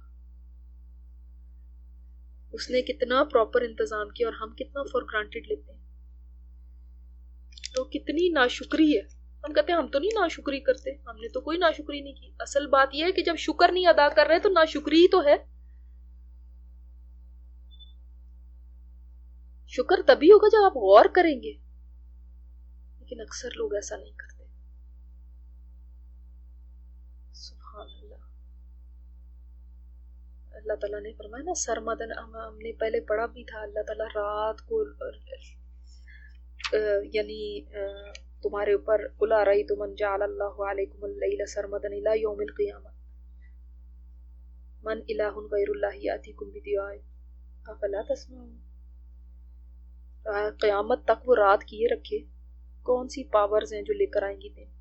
اس نے کتنا پراپر انتظام کیا اور ہم کتنا فار گرانٹیڈ لیتے ہیں. تو کتنی ناشکری ہے. ہم کہتے ہیں ہم تو نہیں ناشکری کرتے، ہم نے تو کوئی ناشکری نہیں کی. اصل بات یہ ہے کہ جب شکر نہیں ادا کر رہے تو ناشکری ہی تو ہے. شکر تبھی ہوگا جب آپ غور کریں گے، لیکن اکثر لوگ ایسا نہیں کرتے. سبحان اللہ. اللہ تعالیٰ نے فرمایا نا سرمدن، ہم نے پہلے پڑھا بھی تھا، اللہ تعالیٰ رات کو یعنی تمہارے اوپر قل ارأیتم من جعل اللہ علیکم اللیل سرمدن الی یوم القیامہ من الہ غیر اللہ یاتیکم بضیاء افلا تسمعون. قیامت تک وہ رات کیے رکھے، کون سی پاورز ہیں جو لے کر آئیں گی دن،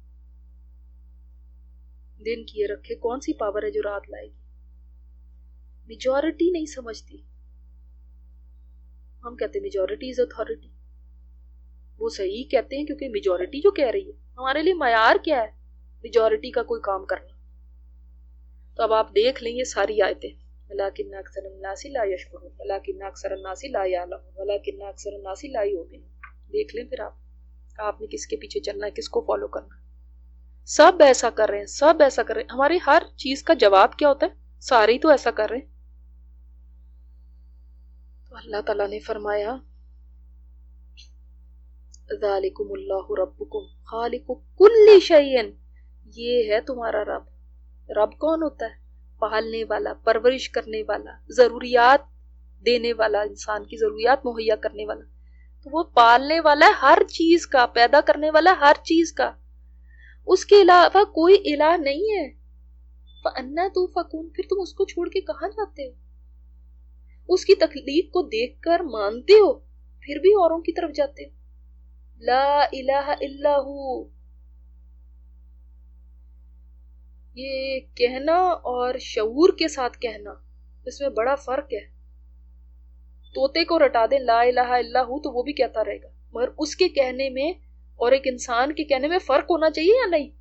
دن کیے رکھے کون سی پاور ہے جو رات لائے گی. میجورٹی نہیں سمجھتی. ہم کہتے ہیں میجورٹی از اتھارٹی. وہ صحیح کہتے ہیں کیونکہ میجورٹی جو کہہ رہی ہے. ہمارے لیے معیار کیا ہے میجورٹی کا کوئی کام کرنا؟ تو اب آپ دیکھ لیں یہ ساری آیتیں، وَلَٰكِنَّ أَكْثَرَ النَّاسِ لَا يَشْكُرُونَ وَلَٰكِنَّ أَكْثَرَ النَّاسِ لَا يَعْلَمُونَ وَلَٰكِنَّ أَكْثَرَ النَّاسِ لَا يُؤْمِنُونَ. دیکھ لیں پھر آپ نے کس کے پیچھے چلنا ہے، کس کو فالو کرنا ہے. سب ایسا کر رہے ہیں، سب ایسا کر رہے ہیں. ہماری ہر چیز کا جواب کیا ہوتا ہے؟ سارے ہی تو ایسا کر رہے ہیں. تو اللہ تعالیٰ نے فرمایا ذالکم اللہ ربکم خالق کل شیء، یہ ہے تمہارا رب. رب کون ہوتا ہے؟ پالنے والا، پرورش کرنے والا، ضروریات دینے والا، انسان کی ضروریات مہیا کرنے والا. تو وہ پالنے والا ہے ہر چیز کا، پیدا کرنے والا ہے ہر چیز کا. اس کے علاوہ کوئی الہ نہیں ہے. فَأَنَّىٰ تُؤْفَكُونَ، پھر تم اس کو چھوڑ کے کہاں جاتے ہو؟ اس کی تخلیق کو دیکھ کر مانتے ہو، پھر بھی اوروں کی طرف جاتے ہو. لا الہ الا ہو. یہ کہنا اور شعور کے ساتھ کہنا، اس میں بڑا فرق ہے. طوطے کو رٹا دیں لا الہ الا ہو تو وہ بھی کہتا رہے گا، مگر اس کے کہنے میں اور ایک انسان کے کہنے میں فرق ہونا چاہیے یا نہیں؟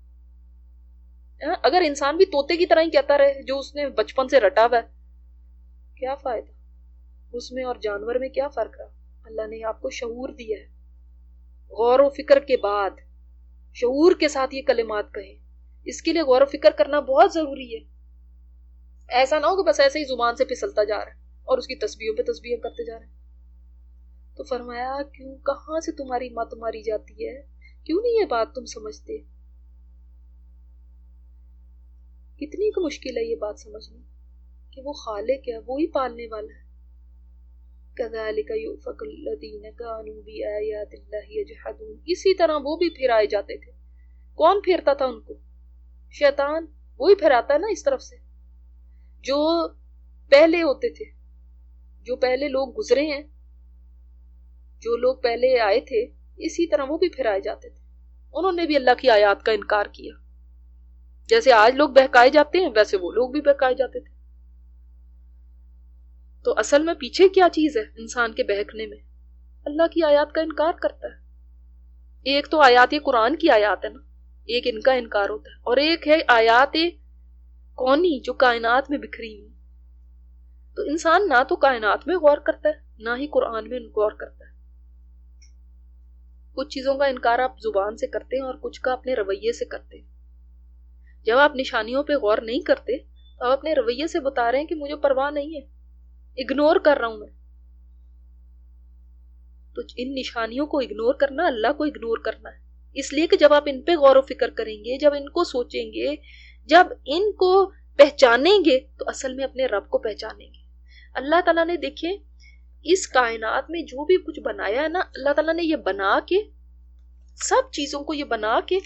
اگر انسان بھی طوطے کی طرح ہی کہتا رہے جو اس نے بچپن سے رٹا ہوا ہے، کیا فائدہ اس میں اور جانور میں کیا فرق رہا؟ اللہ نے آپ کو شعور دیا ہے. غور و فکر کے بعد شعور کے ساتھ یہ کلمات کہیں. اس کے لیے غور و فکر کرنا بہت ضروری ہے. ایسا نہ ہو کہ بس ایسے ہی زبان سے پھسلتا جا رہا ہے اور اس کی تسبیحوں پہ تسبیح کرتے جا رہے ہیں. تو فرمایا کیوں، کہاں سے تمہاری مت ماری جاتی ہے؟ کیوں نہیں یہ بات تم سمجھتے؟ کتنی کو مشکل ہے یہ بات سمجھنی کہ وہ خالق ہے، وہی پالنے والا ہے. كَذَلِكَ يُؤْفَكُ الَّذِينَ كَانُوا بِآيَاتِ اللَّهِ يَجْحَدُونَ. اسی طرح وہ بھی پھرائے جاتے تھے. کون پھیرتا تھا ان کو؟ شیطان. وہی پھراتا ہے نا اس طرف سے. جو پہلے ہوتے تھے، جو پہلے لوگ گزرے ہیں، جو لوگ پہلے آئے تھے، اسی طرح وہ بھی پھرائے جاتے تھے. انہوں نے بھی اللہ کی آیات کا انکار کیا. جیسے آج لوگ بہکائے جاتے ہیں ویسے وہ لوگ بھی بہکائے جاتے تھے. تو تو اصل میں پیچھے کیا چیز ہے انسان کے بہکنے میں؟ اللہ کی آیات کا انکار کرتا ہے. ایک تو آیات یہ قرآن کی آیات ہے نا، ایک ان کا انکار ہوتا ہے، اور ایک ہے آیات کونی جو کائنات میں بکھری ہوئی. تو انسان نہ تو کائنات میں غور کرتا ہے نہ ہی قرآن میں غور کرتا ہے. کچھ چیزوں کا انکار آپ زبان سے کرتے ہیں اور کچھ کا اپنے رویے سے کرتے ہیں. جب آپ نشانیوں پہ غور نہیں کرتے تو آپ اپنے رویے سے بتا رہے ہیں کہ مجھے پرواہ نہیں ہے، اگنور کر رہا ہوں میں. تو ان نشانیوں کو اگنور کرنا اللہ کو اگنور کرنا ہے. اس لیے کہ جب آپ ان پہ غور و فکر کریں گے، جب ان کو سوچیں گے، جب ان کو پہچانیں گے تو اصل میں اپنے رب کو پہچانیں گے. اللہ تعالیٰ نے دیکھیں اس کائنات میں جو بھی کچھ بنایا ہے نا، اللہ تعالیٰ نے یہ بنا کے، سب چیزوں کو یہ بنا کے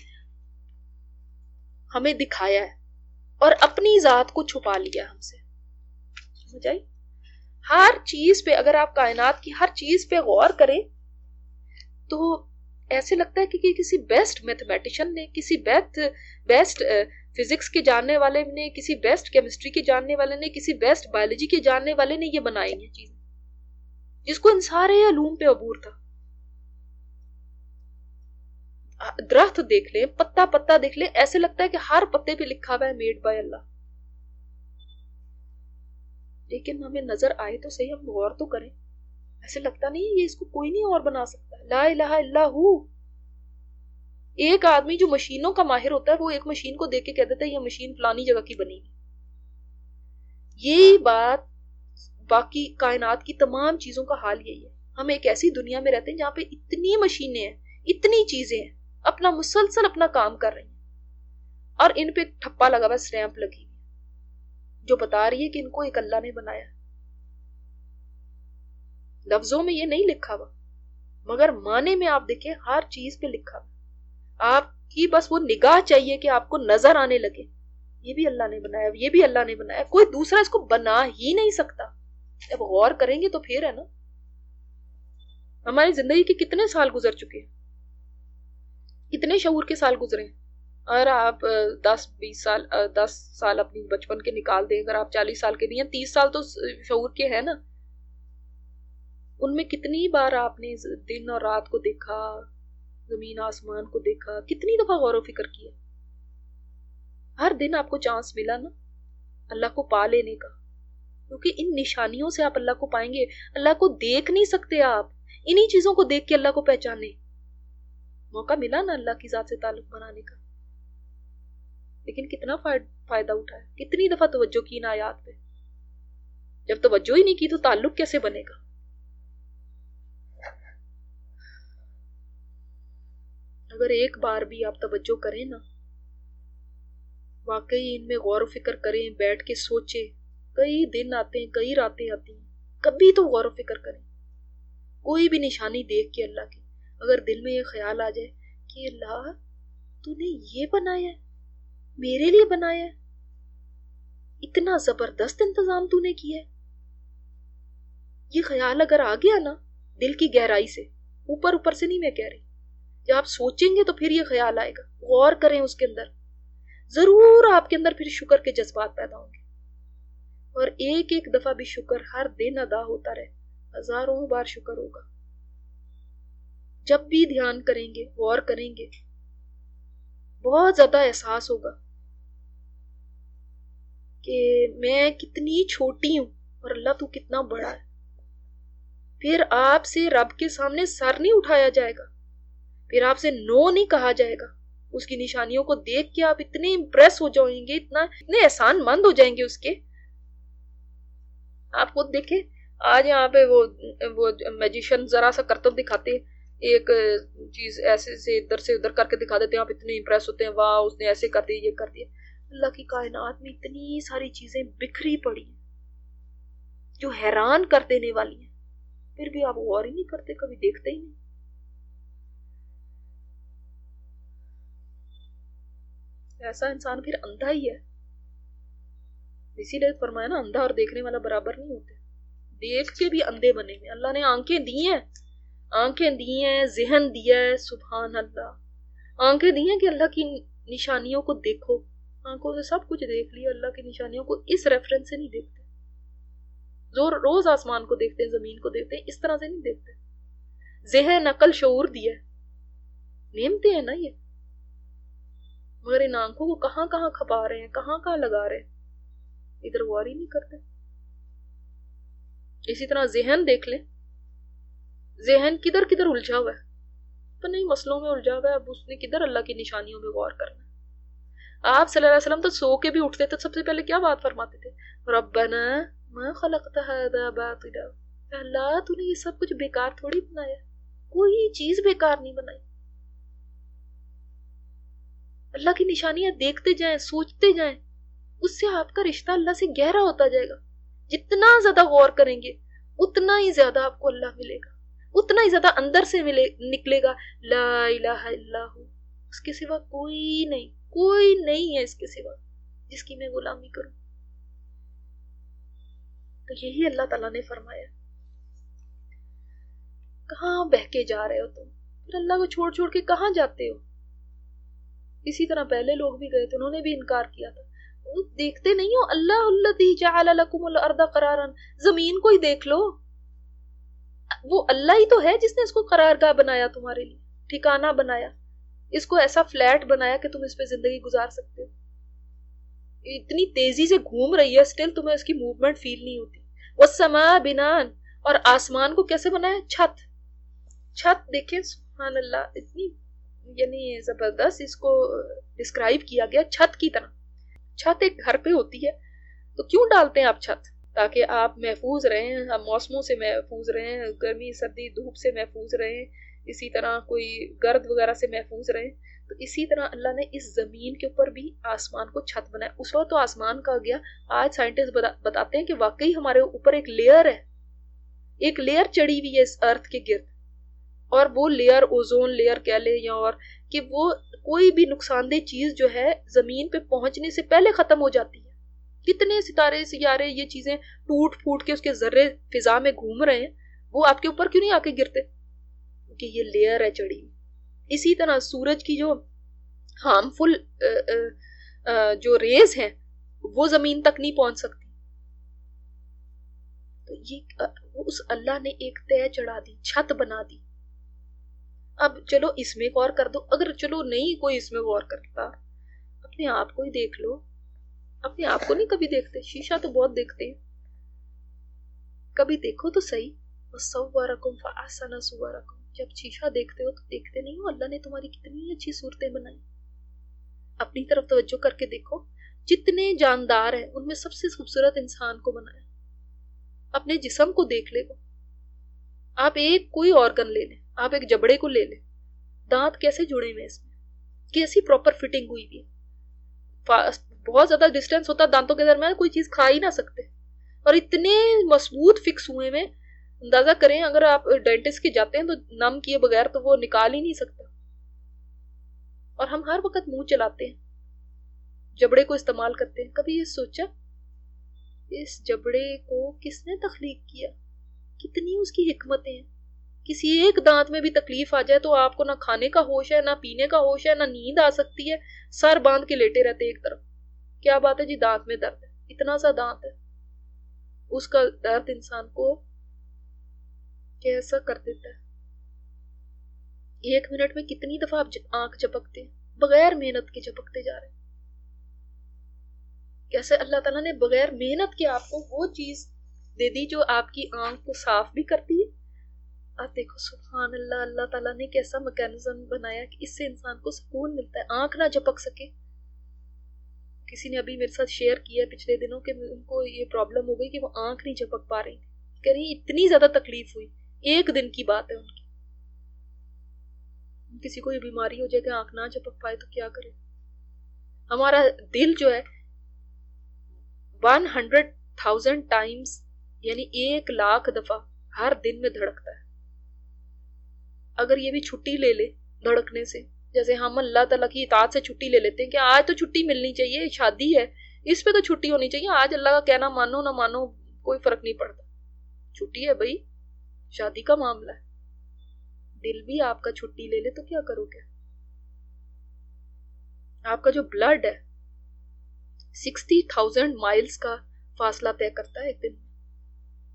ہمیں دکھایا ہے اور اپنی ذات کو چھپا لیا ہم سے. سمجھ آئی؟ ہر چیز پہ اگر آپ کائنات کی ہر چیز پہ غور کریں تو ایسے لگتا ہے کہ کسی بیسٹ میتھمیٹیشین نے، کسی بیسٹ فزکس کے جاننے والے نے، کسی بیسٹ کیمسٹری کے جاننے والے نے، کسی بیسٹ بایولوجی کے جاننے والے نے یہ بنائی ہیں چیزیں، جس کو ان سارے علوم پہ عبور تھا. درخت دیکھ لیں، پتا پتا دیکھ لیں، ایسے لگتا ہے کہ ہر پتے پہ لکھا ہوا ہے میڈ بائی اللہ. لیکن ہمیں نظر آئے تو صحیح، ہم غور تو کریں. ایسے لگتا نہیں ہے یہ اس کو کوئی نہیں اور بنا سکتا. لا الہ الا ہو. ایک آدمی جو مشینوں کا ماہر ہوتا ہے وہ ایک مشین کو دیکھ کے کہہ دیتا ہے یہ مشین فلانی جگہ کی بنی ہے. یہی بات باقی کائنات کی تمام چیزوں کا حال یہی ہے. ہم ایک ایسی دنیا میں رہتے ہیں جہاں پہ اتنی مشینیں ہیں، اتنی چیزیں ہیں، اپنا مسلسل اپنا کام کر رہی ہیں، اور ان پہ ٹھپا لگا ہوا، اسٹیمپ لگی ہوئی جو بتا رہی ہے کہ ان کو ایک اللہ نے بنایا. لفظوں میں یہ نہیں لکھا ہوا مگر معنی میں آپ دیکھیں ہر چیز پہ لکھا ہوا. آپ کی بس وہ نگاہ چاہیے کہ آپ کو نظر آنے لگے یہ بھی اللہ نے بنایا، یہ بھی اللہ نے بنایا. کوئی دوسرا اس کو بنا ہی نہیں سکتا. جب غور کریں گے تو پھر ہے نا. ہماری زندگی کے کتنے سال گزر چکے ہیں، کتنے شعور کے سال گزرے ہیں. اگر آپ 10 سال اپنی بچپن کے نکال دیں، اگر آپ 40 سال کے نہیں ہیں، 30 سال تو شعور کے ہیں نا. ان میں کتنی بار آپ نے دن اور رات کو دیکھا، زمین آسمان کو دیکھا، کتنی دفعہ غور و فکر کیا. ہر دن آپ کو چانس ملا نا اللہ کو پا لینے کا، کیونکہ ان نشانیوں سے آپ اللہ کو پائیں گے. اللہ کو دیکھ نہیں سکتے آپ، انہی چیزوں کو دیکھ کے اللہ کو پہچانے. موقع ملا نا اللہ کی ذات سے تعلق بنانے کا، لیکن کتنا فائدہ اٹھایا، کتنی دفعہ توجہ کی ان آیات پہ. جب توجہ ہی نہیں کی تو تعلق کیسے بنے گا؟ اگر ایک بار بھی آپ توجہ کریں نا، واقعی ان میں غور و فکر کریں، بیٹھ کے سوچیں. کئی دن آتے ہیں، کئی راتیں آتی ہیں، کبھی تو غور و فکر کریں. کوئی بھی نشانی دیکھ کے اللہ کی اگر دل میں یہ خیال آ جائے کہ اللہ تو نے یہ بنایا ہے، میرے لیے بنایا ہے، اتنا زبردست انتظام تو نے کیا ہے. یہ خیال اگر آ گیا نا دل کی گہرائی سے، اوپر سے نہیں میں کہہ رہی، جب آپ سوچیں گے تو پھر یہ خیال آئے گا. غور کریں اس کے اندر، ضرور آپ کے اندر پھر شکر کے جذبات پیدا ہوں گے. اور ایک ایک دفعہ بھی شکر ہر دن ادا ہوتا رہے، ہزاروں بار شکر ہوگا. جب بھی دھیان کریں گے، غور کریں گے، بہت زیادہ احساس ہوگا کہ میں کتنی چھوٹی ہوں اور اللہ تو کتنا بڑا ہے. پھر آپ سے رب کے سامنے سر نہیں اٹھایا جائے گا، پھر آپ سے نو نہیں کہا جائے گا. اس کی نشانیوں کو دیکھ کے آپ اتنے امپریس ہو جائیں گے، اتنے احسان مند ہو جائیں گے اس کے. آپ خود دیکھیں، آج یہاں پہ وہ میجیشین ذرا سا کرتب دکھاتے ہیں، ایک چیز ایسے سے ادھر کر کے دکھا دیتے ہیں، آپ اتنے امپریس ہوتے ہیں، واہ اس نے ایسے کر دیا، یہ کر دیا. اللہ کی کائنات میں اتنی ساری چیزیں بکھری پڑی ہیں جو حیران کر دینے والی ہیں، پھر بھی آپ غور ہی نہیں کرتے، کبھی دیکھتے ہی نہیں. ایسا انسان پھر اندھا ہی ہے. اسی لیے فرمایا نا اندھا اور دیکھنے والا برابر نہیں ہوتے. دیکھ کے بھی اندھے بنے ہوئے. اللہ نے آنکھیں دی ہیں، ذہن دیا ہے. سبحان اللہ. آنکھیں دی ہیں کہ اللہ کی نشانیوں کو دیکھو. آنکھوں سے سب کچھ دیکھ لیا، اللہ کی نشانیوں کو اس ریفرنس سے نہیں دیکھتے. روز آسمان کو دیکھتے ہیں، زمین کو دیکھتے ہیں، اس طرح سے نہیں دیکھتے. ذہن، عقل، شعور دیا ہے، نعمتیں ہیں نا یہ، مگر ان آنکھوں کو کہاں کہاں کھپا رہے ہیں، کہاں کہاں لگا رہے ہیں، ادھر غور ہی نہیں کرتے. اسی طرح ذہن دیکھ لیں، ذہن کدھر کدھر الجھا ہوا ہے، تو نہیں مسئلوں میں الجھا ہوا ہے، اب اس نے کدھر اللہ کی نشانیوں میں غور کرنا ہے. آپ صلی اللہ علیہ وسلم تو سو کے بھی اٹھتے تھے، سب سے پہلے کیا بات فرماتے تھے؟ ربنا ما خلقت هذا باطلا، اللہ تو نے یہ سب کچھ بیکار تھوڑی بنایا، کوئی چیز بیکار نہیں بنائی. اللہ کی نشانیاں دیکھتے جائیں، سوچتے جائیں، اس سے آپ کا رشتہ اللہ سے گہرا ہوتا جائے گا. جتنا زیادہ غور کریں گے اتنا ہی زیادہ آپ کو اللہ ملے گا، اتنا ہی زیادہ اندر سے نکلے گا لا الہ الا ہو، اس کے سوا کوئی نہیں، کوئی نہیں ہے اس کے سوا جس کی میں غلامی کروں. تو یہی اللہ تعالیٰ نے فرمایا. کہاں بہکے جا رہے ہو تم، پھر اللہ کو چھوڑ چھوڑ کے کہاں جاتے ہو؟ اسی طرح پہلے لوگ بھی گئے تھے، انہوں نے بھی انکار کیا تھا. دیکھتے نہیں ہو اللہ الذی جعل لکم الارض قرارا، زمین کو ہی دیکھ لو، وہ اللہ ہی تو ہے جس نے اس کو قرارگاہ بنایا، تمہارے لیے ٹھکانہ بنایا، اس کو ایسا فلیٹ بنایا کہ تم اس پہ زندگی گزار سکتے ہو. اتنی تیزی سے گھوم رہی ہے سٹل تمہیں اس کی موومنٹ فیل نہیں ہوتی. والسماء بنان، اور آسمان کو کیسے بنایا؟ چھت. چھت دیکھیں سبحان اللہ، اتنی یعنی زبردست اس کو ڈسکرائب کیا گیا چھت کی طرح. چھت ایک گھر پہ ہوتی ہے تو کیوں ڈالتے ہیں آپ چھت؟ تاکہ آپ محفوظ رہیں، آپ موسموں سے محفوظ رہیں، گرمی سردی دھوپ سے محفوظ رہیں، اسی طرح کوئی گرد وغیرہ سے محفوظ رہیں. تو اسی طرح اللہ نے اس زمین کے اوپر بھی آسمان کو چھت بنایا. اس وقت تو آسمان کہا گیا، آج سائنٹسٹ بتاتے ہیں کہ واقعی ہمارے اوپر ایک لیئر ہے، ایک لیئر چڑھی ہوئی ہے اس ارتھ کے گرد، اور وہ لیئر اوزون لیئر کہہ لیں یا اور کہ وہ کوئی بھی نقصان دہ چیز جو ہے زمین پہ پہنچنے سے پہلے ختم ہو جاتی ہے. کتنے ستارے سیارے یہ چیزیں ٹوٹ پھوٹ کے اس کے ذرے فضا میں گھوم رہے ہیں، وہ آپ کے اوپر کیوں نہیں آ کے گرتے؟ کیونکہ یہ لیئر ہے چڑھی. اسی طرح سورج کی جو ہارمفل جو ریز ہیں وہ زمین تک نہیں پہنچ سکتی. تو یہ اس اللہ نے ایک طے چڑھا دی، چھت بنا دی. اب چلو اس میں غور کر دو، اگر چلو نہیں کوئی اس میں غور کرتا، اپنے آپ کو ہی دیکھ لو. اپنے آپ کو نہیں کبھی دیکھتے، شیشہ تو بہت دیکھتے ہیں، کبھی دیکھو تو صحیح. وَصَوَّرَكُمْ فَأَحْسَنَ صُوَرَكُمْ، جب شیشہ دیکھتے ہو تو دیکھتے نہیں ہو اللہ نے تمہاری کتنی اچھی صورتیں بنائی. اپنی طرف توجہ کر کے دیکھو، جتنے جاندار ہیں ان میں سب سے خوبصورت انسان کو بنایا. اپنے جسم کو دیکھ لے گا، آپ ایک کوئی آرگن لے لیں، آپ ایک جبڑے کو لے لیں، دانت کیسے جڑے ہوئے اس میں، کیسی پراپر فٹنگ ہوئی بھی ہے. بہت زیادہ ڈسٹینس ہوتا دانتوں کے درمیان، کوئی چیز کھا ہی نہ سکتے، اور اتنے مضبوط فکس ہوئے میں اندازہ کریں اگر آپ ڈینٹسٹ کے جاتے ہیں تو نم کیے بغیر تو وہ نکال ہی نہیں سکتا. اور ہم ہر وقت منہ چلاتے ہیں، جبڑے کو استعمال کرتے ہیں. کبھی یہ سوچا اس جبڑے کو کس نے تخلیق کیا، کتنی اس کی حکمتیں ہیں. کسی ایک دانت میں بھی تکلیف آ جائے تو آپ کو نہ کھانے کا ہوش ہے، نہ پینے کا ہوش ہے، نہ نیند آ سکتی ہے، سر باندھ کے لیٹے رہتے ایک طرف. کیا بات ہے جی دانت میں درد ہے، اتنا سا دانت ہے، اس کا درد انسان کو کیسا کر دیتا ہے. ایک منٹ میں کتنی دفعہ آپ آنکھ جھپکتے ہیں، بغیر محنت کے جھپکتے جا رہے ہیں. کیسے اللہ تعالیٰ نے بغیر محنت کے آپ کو وہ چیز دے دی جو آپ کی آنکھ کو صاف بھی کرتی ہے. آپ دیکھو سبحان اللہ، اللہ تعالیٰ نے کیسا میکینزم بنایا کہ اس سے انسان کو سکون ملتا ہے، آنکھ نہ جھپک سکے. کسی نے ابھی میرے ساتھ شیئر کیا پچھلے دنوں کہ ان کو یہ پرابلم ہو گئی کہ وہ آنکھ نہیں جھپک پا رہی، کہہ رہی اتنی زیادہ تکلیف ہوئی. ایک دن کی بات ہے ان کی. کسی کو یہ بیماری ہو جائے کہ آنکھ نہ جھپک پائے تو کیا کرے. ہمارا دل جو ہے 100,000 ٹائمز یعنی 1,00,000 دفعہ ہر دن میں دھڑکتا ہے. اگر یہ بھی چھٹی لے لے دھڑکنے سے، جیسے ہم اللہ تعالیٰ کی اطاعت سے چھٹی لے لیتے ہیں کہ آج تو چھٹی ملنی چاہیے، شادی ہے اس پہ تو چھٹی ہونی چاہیے، آج اللہ کا کہنا مانو نہ مانو کوئی فرق نہیں پڑتا، چھٹی ہے بھائی، شادی کا معاملہ ہے. دل بھی آپ کا چھٹی لے لے تو کیا کرو گے؟ آپ کا جو بلڈ ہے 60,000 مائلز کا فاصلہ طے کرتا ہے ایک دن میں.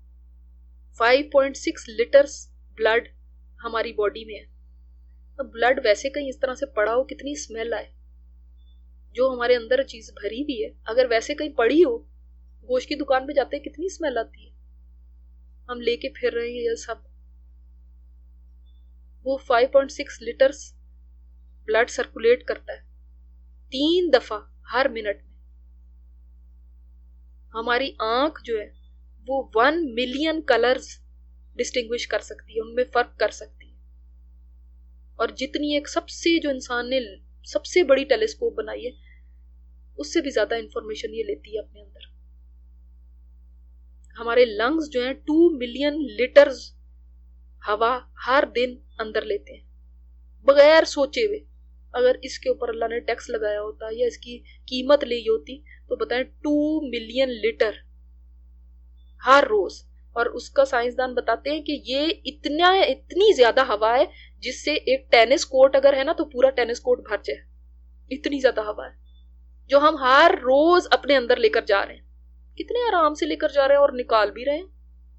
5.6 لیٹرز بلڈ ہماری باڈی میں ہے. اب بلڈ ویسے کہیں اس طرح سے پڑا ہو کتنی اسمیل آئے. جو ہمارے اندر چیز بھری ہوئی ہے اگر ویسے کہیں پڑی ہو, گوشت کی دکان پہ جاتے ہیں کتنی اسمیل آتی ہے, ہم لے کے پھر رہے ہیں یہ سب. وہ 5.6 لیٹرز بلڈ سرکولیٹ کرتا ہے 3 دفعہ ہر منٹ میں. ہماری آنکھ جو ہے وہ 1 ملین کلرز ڈسٹنگوش کر سکتی ہے, ان میں فرق کر سکتی ہے. اور جتنی ایک سب سے جو انسان نے سب سے بڑی ٹیلیسکوپ بنائی ہے اس سے بھی زیادہ انفارمیشن یہ لیتی ہے اپنے اندر. ہمارے لنگز جو ہیں 2 ملین لیٹرز ہوا ہر دن اندر لیتے ہیں بغیر سوچے ہوئے. اگر اس کے اوپر اللہ نے ٹیکس لگایا ہوتا یا اس کی قیمت لی ہوتی تو بتائیں 2 ملین لیٹر ہر روز. اور اس کا سائنسدان بتاتے ہیں کہ یہ اتنی زیادہ ہوا ہے جس سے ایک ٹینس کورٹ اگر ہے نا تو پورا ٹینس کورٹ بھر جائے. اتنی زیادہ ہوا ہے جو ہم ہر روز اپنے اندر لے کر جا رہے ہیں. کتنے آرام سے لے کر جا رہے ہیں اور نکال بھی رہے ہیں.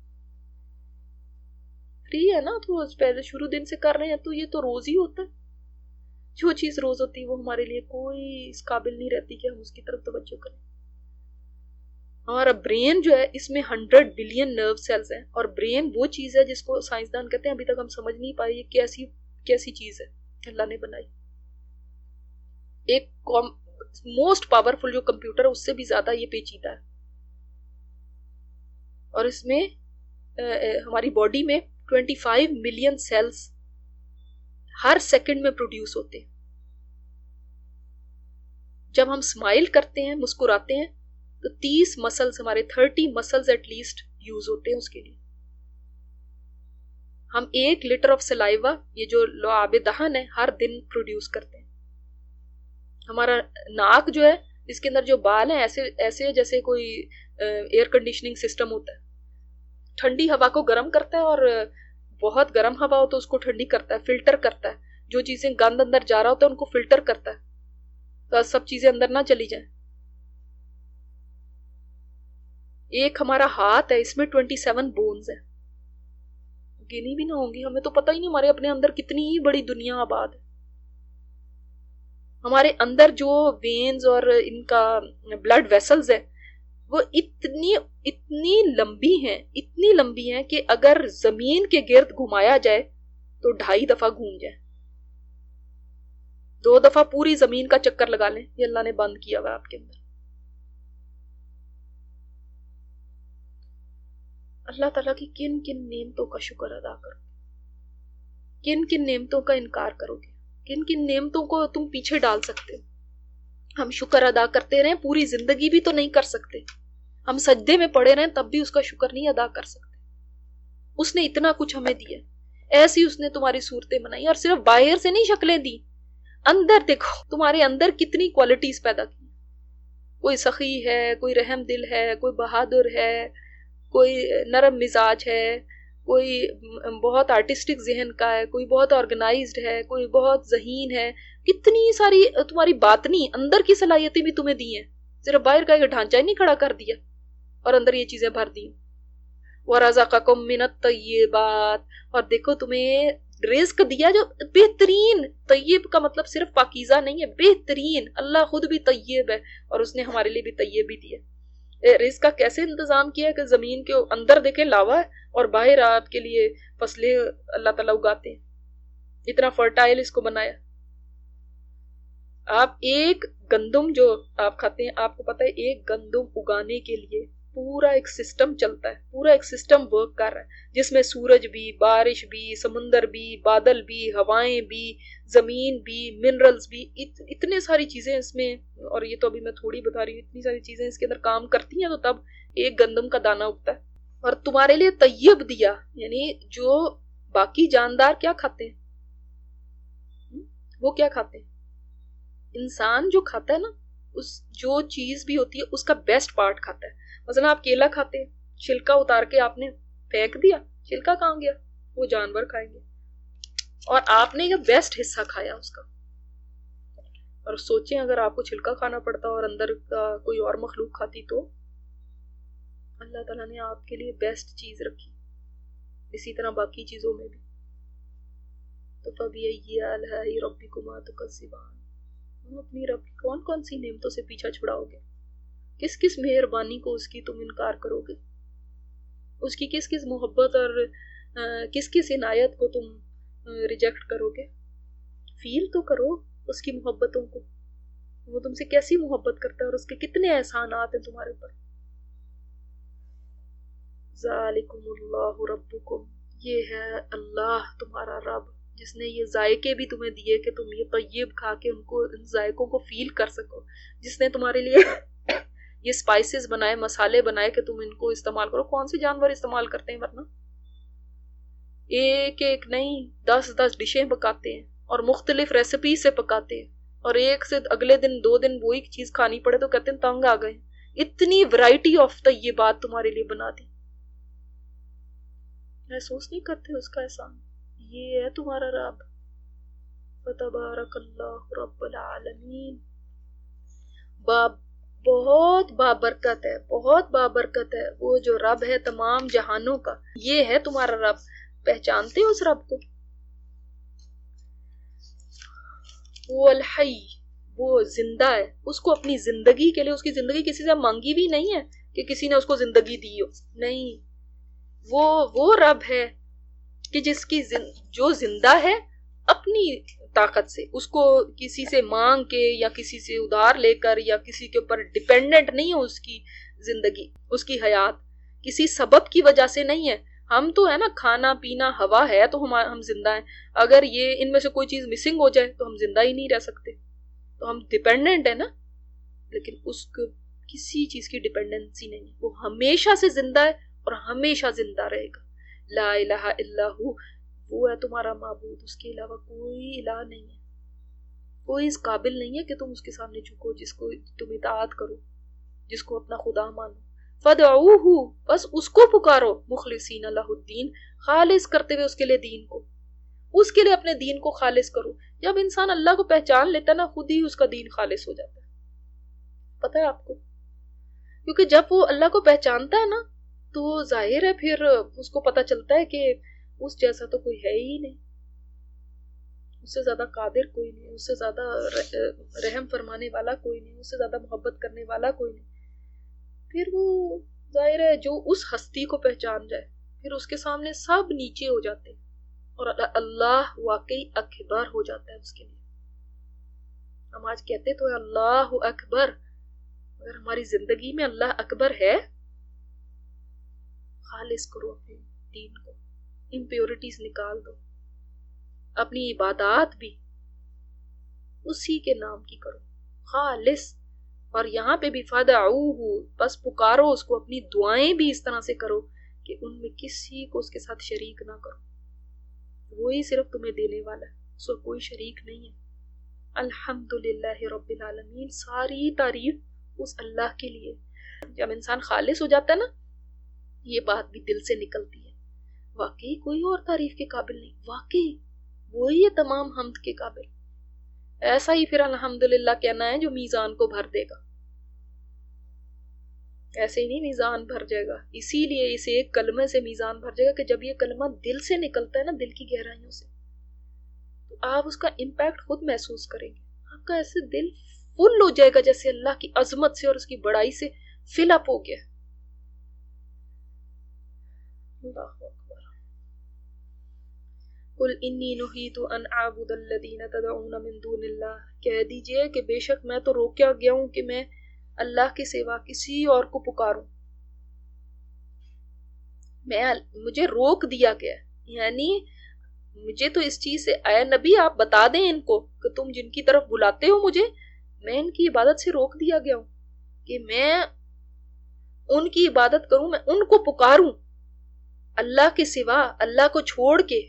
فری ہے نا تو پہلے شروع دن سے کر رہے ہیں تو یہ تو روز ہی ہوتا ہے. جو چیز روز ہوتی ہے وہ ہمارے لیے کوئی اس قابل نہیں رہتی کہ ہم اس کی طرف توجہ کریں. ہمارا برین جو ہے اس میں 100 بلین نرو سیلز ہیں, اور برین وہ چیز ہے جس کو سائنسدان کہتے ہیں ابھی تک ہم سمجھ نہیں پائے یہ کیسی چیز ہے اللہ نے بنائی. ایک موسٹ پاورفل جو کمپیوٹر ہے اس سے بھی زیادہ یہ پیچیدہ ہے. اور اس میں ہماری باڈی میں 25 ملین سیلز ہر سیکنڈ میں پروڈیوس ہوتے ہیں. جب ہم اسمائل کرتے ہیں مسکراتے ہیں تو 30 مسلز ہمارے 30 مسلز ایٹ لیسٹ یوز ہوتے ہیں اس کے لیے. ہم 1 لیٹر آف سلائیوا یہ جو لعاب دہن ہے ہر دن پروڈیوس کرتے ہیں. ہمارا ناک جو ہے اس کے اندر جو بال ہیں ایسے جیسے کوئی ایئر کنڈیشننگ سسٹم ہوتا ہے. ٹھنڈی ہوا کو گرم کرتا ہے اور بہت گرم ہوا ہو تو اس کو ٹھنڈی کرتا ہے, فلٹر کرتا ہے. جو چیزیں گند اندر جا رہا ہوتا ہے ان کو فلٹر کرتا ہے تو سب چیزیں اندر نہ چلی جائیں. ایک ہمارا ہاتھ ہے اس میں 27 بونز ہیں, گنی بھی نہ ہوں گی. ہمیں تو پتہ ہی نہیں ہمارے اپنے اندر کتنی ہی بڑی دنیا آباد ہے. ہمارے اندر جو وینز اور ان کا بلڈ ویسلز ہے وہ اتنی لمبی ہیں کہ اگر زمین کے گرد گھمایا جائے تو 2.5 دفعہ گھوم جائے. 2 دفعہ پوری زمین کا چکر لگا لیں. یہ اللہ نے بند کیا ہوا آپ کے اندر. اللہ تعالیٰ کی کن کن نعمتوں کا شکر ادا کرو, کن کن نعمتوں کا انکار کرو گے, کن کن نعمتوں کو تم پیچھے ڈال سکتے ہو. ہم شکر ادا کرتے رہیں پوری زندگی بھی تو نہیں کر سکتے. ہم سجدے میں پڑے رہیں تب بھی اس کا شکر نہیں ادا کر سکتے. اس نے اتنا کچھ ہمیں دیا, ایسی اس نے تمہاری صورتیں بنائی, اور صرف باہر سے نہیں شکلیں دی, اندر دیکھو تمہارے اندر کتنی کوالٹیز پیدا کی. کوئی سخی ہے, کوئی رحم دل ہے, کوئی بہادر ہے, کوئی نرم مزاج ہے, کوئی بہت آرٹسٹک ذہن کا ہے, کوئی بہت آرگنائزڈ ہے, کوئی بہت ذہین ہے. کتنی ساری تمہاری باطنی اندر کی صلاحیتیں بھی تمہیں دی ہیں, صرف باہر کا ایک ڈھانچہ ہی نہیں کھڑا کر دیا اور اندر یہ چیزیں بھر دی. وَرَزَقَكُم مِّنَ الطَّيِّبَاتِ, اور دیکھو تمہیں رزق دیا جو بہترین. طیب کا مطلب صرف پاکیزہ نہیں ہے, بہترین. اللہ خود بھی طیب ہے اور اس نے ہمارے لیے بھی طیب بھی دیا. رزق کا کیسے انتظام کیا ہے کہ زمین کے اندر دیکھیں لاوا ہے اور باہر آپ کے لیے فصلیں اللہ تعالیٰ اگاتے ہیں. اتنا فرٹائل اس کو بنایا. آپ ایک گندم جو آپ کھاتے ہیں, آپ کو پتا ہے ایک گندم اگانے کے لیے پورا ایک سسٹم چلتا ہے, پورا ایک سسٹم ورک کر رہا ہے جس میں سورج بھی, بارش بھی, سمندر بھی, بادل بھی, ہوائیں بھی, زمین بھی, منرلز بھی, اتنے ساری چیزیں اس میں. اور یہ تو ابھی میں تھوڑی بتا رہی ہوں, اتنی ساری چیزیں اس کے اندر کام کرتی ہیں تو تب ایک گندم کا دانہ اگتا ہے. اور تمہارے لیے طیب دیا, یعنی جو باقی جاندار کیا کھاتے ہیں, وہ کیا کھاتے ہیں. انسان جو کھاتا ہے نا, اس جو چیز بھی ہوتی ہے اس کا بیسٹ پارٹ کھاتا ہے. مثلا آپ کیلا کھاتے ہیں, چھلکا اتار کے آپ نے پھینک دیا, چھلکا کہاں گیا, وہ جانور کھائیں گے, اور آپ نے یہ بیسٹ حصہ کھایا اس کا. اور سوچیں اگر آپ کو چھلکا کھانا پڑتا اور اندر کا کوئی اور مخلوق کھاتی تو. اللہ تعالیٰ نے آپ کے لیے بیسٹ چیز رکھی, اسی طرح باقی چیزوں میں بھی. تو فَبِأَيِّ آلَاءِ رَبِّكُمَا تُكَذِّبَانِ، تم اپنی رب کی کون کون سی نعمتوں سے پیچھا چھڑاؤ گے؟ کس کس مہربانی کو اس کی تم انکار کرو گے؟ اس کی کس کس محبت اور کس کس عنایت کو تم ریجیکٹ کرو گے؟ فیل تو کرو اس کی محبتوں کو، وہ تم سے کیسی محبت کرتا ہے اور اس کے کتنے احسانات ہیں تمہارے اوپر. ذالکم اللہ ربکم، یہ ہے اللہ تمہارا رب جس نے یہ ذائقے بھی تمہیں دیے کہ تم یہ طیب کھا کے ان ذائقوں کو فیل کر سکو، جس نے تمہارے لیے یہ سپائسز بنائے، مسالے بنائے کہ تم ان کو استعمال کرو. کون سے جانور استعمال کرتے ہیں ورنہ؟ ایک ایک نہیں 10 ڈشیں پکاتے ہیں اور مختلف ریسیپی سے پکاتے ہیں، اور ایک سے اگلے دن 2 دن وہی چیز کھانی پڑے تو کہتے ہیں تنگ آ گئے. اتنی ورائٹی آف طیبات تمہارے لیے بنا دی. محسوس نہیں کرتے اس کا احسان؟ یہ ہے تمہارا رب. فتبارک اللہ رب العالمین. بہت بابرکت ہے، بہت بابرکت ہے وہ جو رب ہے تمام جہانوں کا. یہ ہے تمہارا رب. پہچانتے ہو اس رب کو؟ وہ الحی، وہ زندہ ہے. اس کو اپنی زندگی کے لیے، اس کی زندگی کسی سے مانگی بھی نہیں ہے کہ کسی نے اس کو زندگی دی ہو، نہیں. وہ رب ہے کہ جس کی جو زندہ ہے اپنی طاقت سے، اس کو کسی سے مانگ کے یا کسی سے ادھار لے کر یا کسی کے اوپر ڈیپینڈنٹ نہیں ہے. اس کی زندگی، اس کی حیات کسی سبب کی وجہ سے نہیں ہے. ہم تو ہے نا، کھانا پینا ہوا ہے تو ہم زندہ ہیں. اگر یہ ان میں سے کوئی چیز مسنگ ہو جائے تو ہم زندہ ہی نہیں رہ سکتے. تو ہم ڈیپینڈنٹ ہیں نا. لیکن اس کو کسی چیز کی ڈیپینڈنسی نہیں ہے. وہ ہمیشہ سے زندہ ہے اور ہمیشہ زندہ رہے گا. لا الہ الا ہو، وہ ہے تمہارا معبود. اس کے علاوہ کوئی الہ نہیں ہے. کوئی اس قابل نہیں ہے کہ تم اس کے سامنے جھکو، جس کو تم اطاعت کرو، جس کو اپنا خدا مانو. فدعوہ، بس اس کو پکارو. مخلصین لہ الدین، خالص کرتے ہوئے اس کے لیے دین کو. اس کے لیے اپنے دین کو خالص کرو. جب انسان اللہ کو پہچان لیتا ہے نا، خود ہی اس کا دین خالص ہو جاتا ہے. پتہ ہے آپ کو؟ کیونکہ جب وہ اللہ کو پہچانتا ہے نا تو ظاہر ہے پھر اس کو پتہ چلتا ہے کہ اس جیسا تو کوئی ہے ہی نہیں، اس سے زیادہ قادر کوئی نہیں، اس سے زیادہ رحم فرمانے والا کوئی نہیں، اس سے زیادہ محبت کرنے والا کوئی نہیں. پھر وہ ظاہر ہے جو اس ہستی کو پہچان جائے پھر اس کے سامنے سب نیچے ہو جاتے ہیں اور اللہ واقعی اکبر ہو جاتا ہے اس کے لیے. ہم آج کہتے تو ہیں اللہ اکبر، اگر ہماری زندگی میں اللہ اکبر ہے، خالص کرو اپنے دین کو، امپیورٹیز نکال دو. اپنی عبادات بھی اسی کے نام کی کرو، خالص. اور یہاں پہ بھی فدعوہ، بس پکارو اس کو. اپنی دعائیں بھی اس طرح سے کرو کہ ان میں کسی کو اس کے ساتھ شریک نہ کرو. وہی صرف تمہیں دینے والا ہے، اس کو کوئی شریک نہیں ہے. الحمدللہ رب العالمین، ساری تعریف اس اللہ کے لیے. جب انسان خالص ہو جاتا ہے نا، یہ بات بھی دل سے نکلتی ہے، واقعی کوئی اور تعریف کے قابل نہیں، واقعی وہی ہے تمام حمد کے قابل. ایسا ہی پھر الحمدللہ کہنا ہے جو میزان کو بھر دے گا. ایسے ہی نہیں میزان بھر جائے گا. اسی لیے اسے ایک کلمے سے میزان بھر جائے گا کہ جب یہ کلمہ دل سے نکلتا ہے نا، دل کی گہرائیوں سے، تو آپ اس کا امپیکٹ خود محسوس کریں گے. آپ کا ایسے دل فل ہو جائے گا جیسے اللہ کی عظمت سے اور اس کی بڑائی سے فل اپ ہو گیا. اللہ اکبر. قل انی نہیت ان اعبد الذین تدعون من دون اللہ، کہہ دیجئے کہ بے شک میں تو روکا گیا ہوں کہ میں اللہ کے سوا کسی اور کو پکاروں. مجھے روک دیا گیا، یعنی مجھے تو اس چیز سے، اے نبی آپ بتا دیں ان کو کہ تم جن کی طرف بلاتے ہو مجھے، میں ان کی عبادت سے روک دیا گیا ہوں کہ میں ان کی عبادت کروں، میں ان کو پکاروں اللہ کے سوا، اللہ کو چھوڑ کے.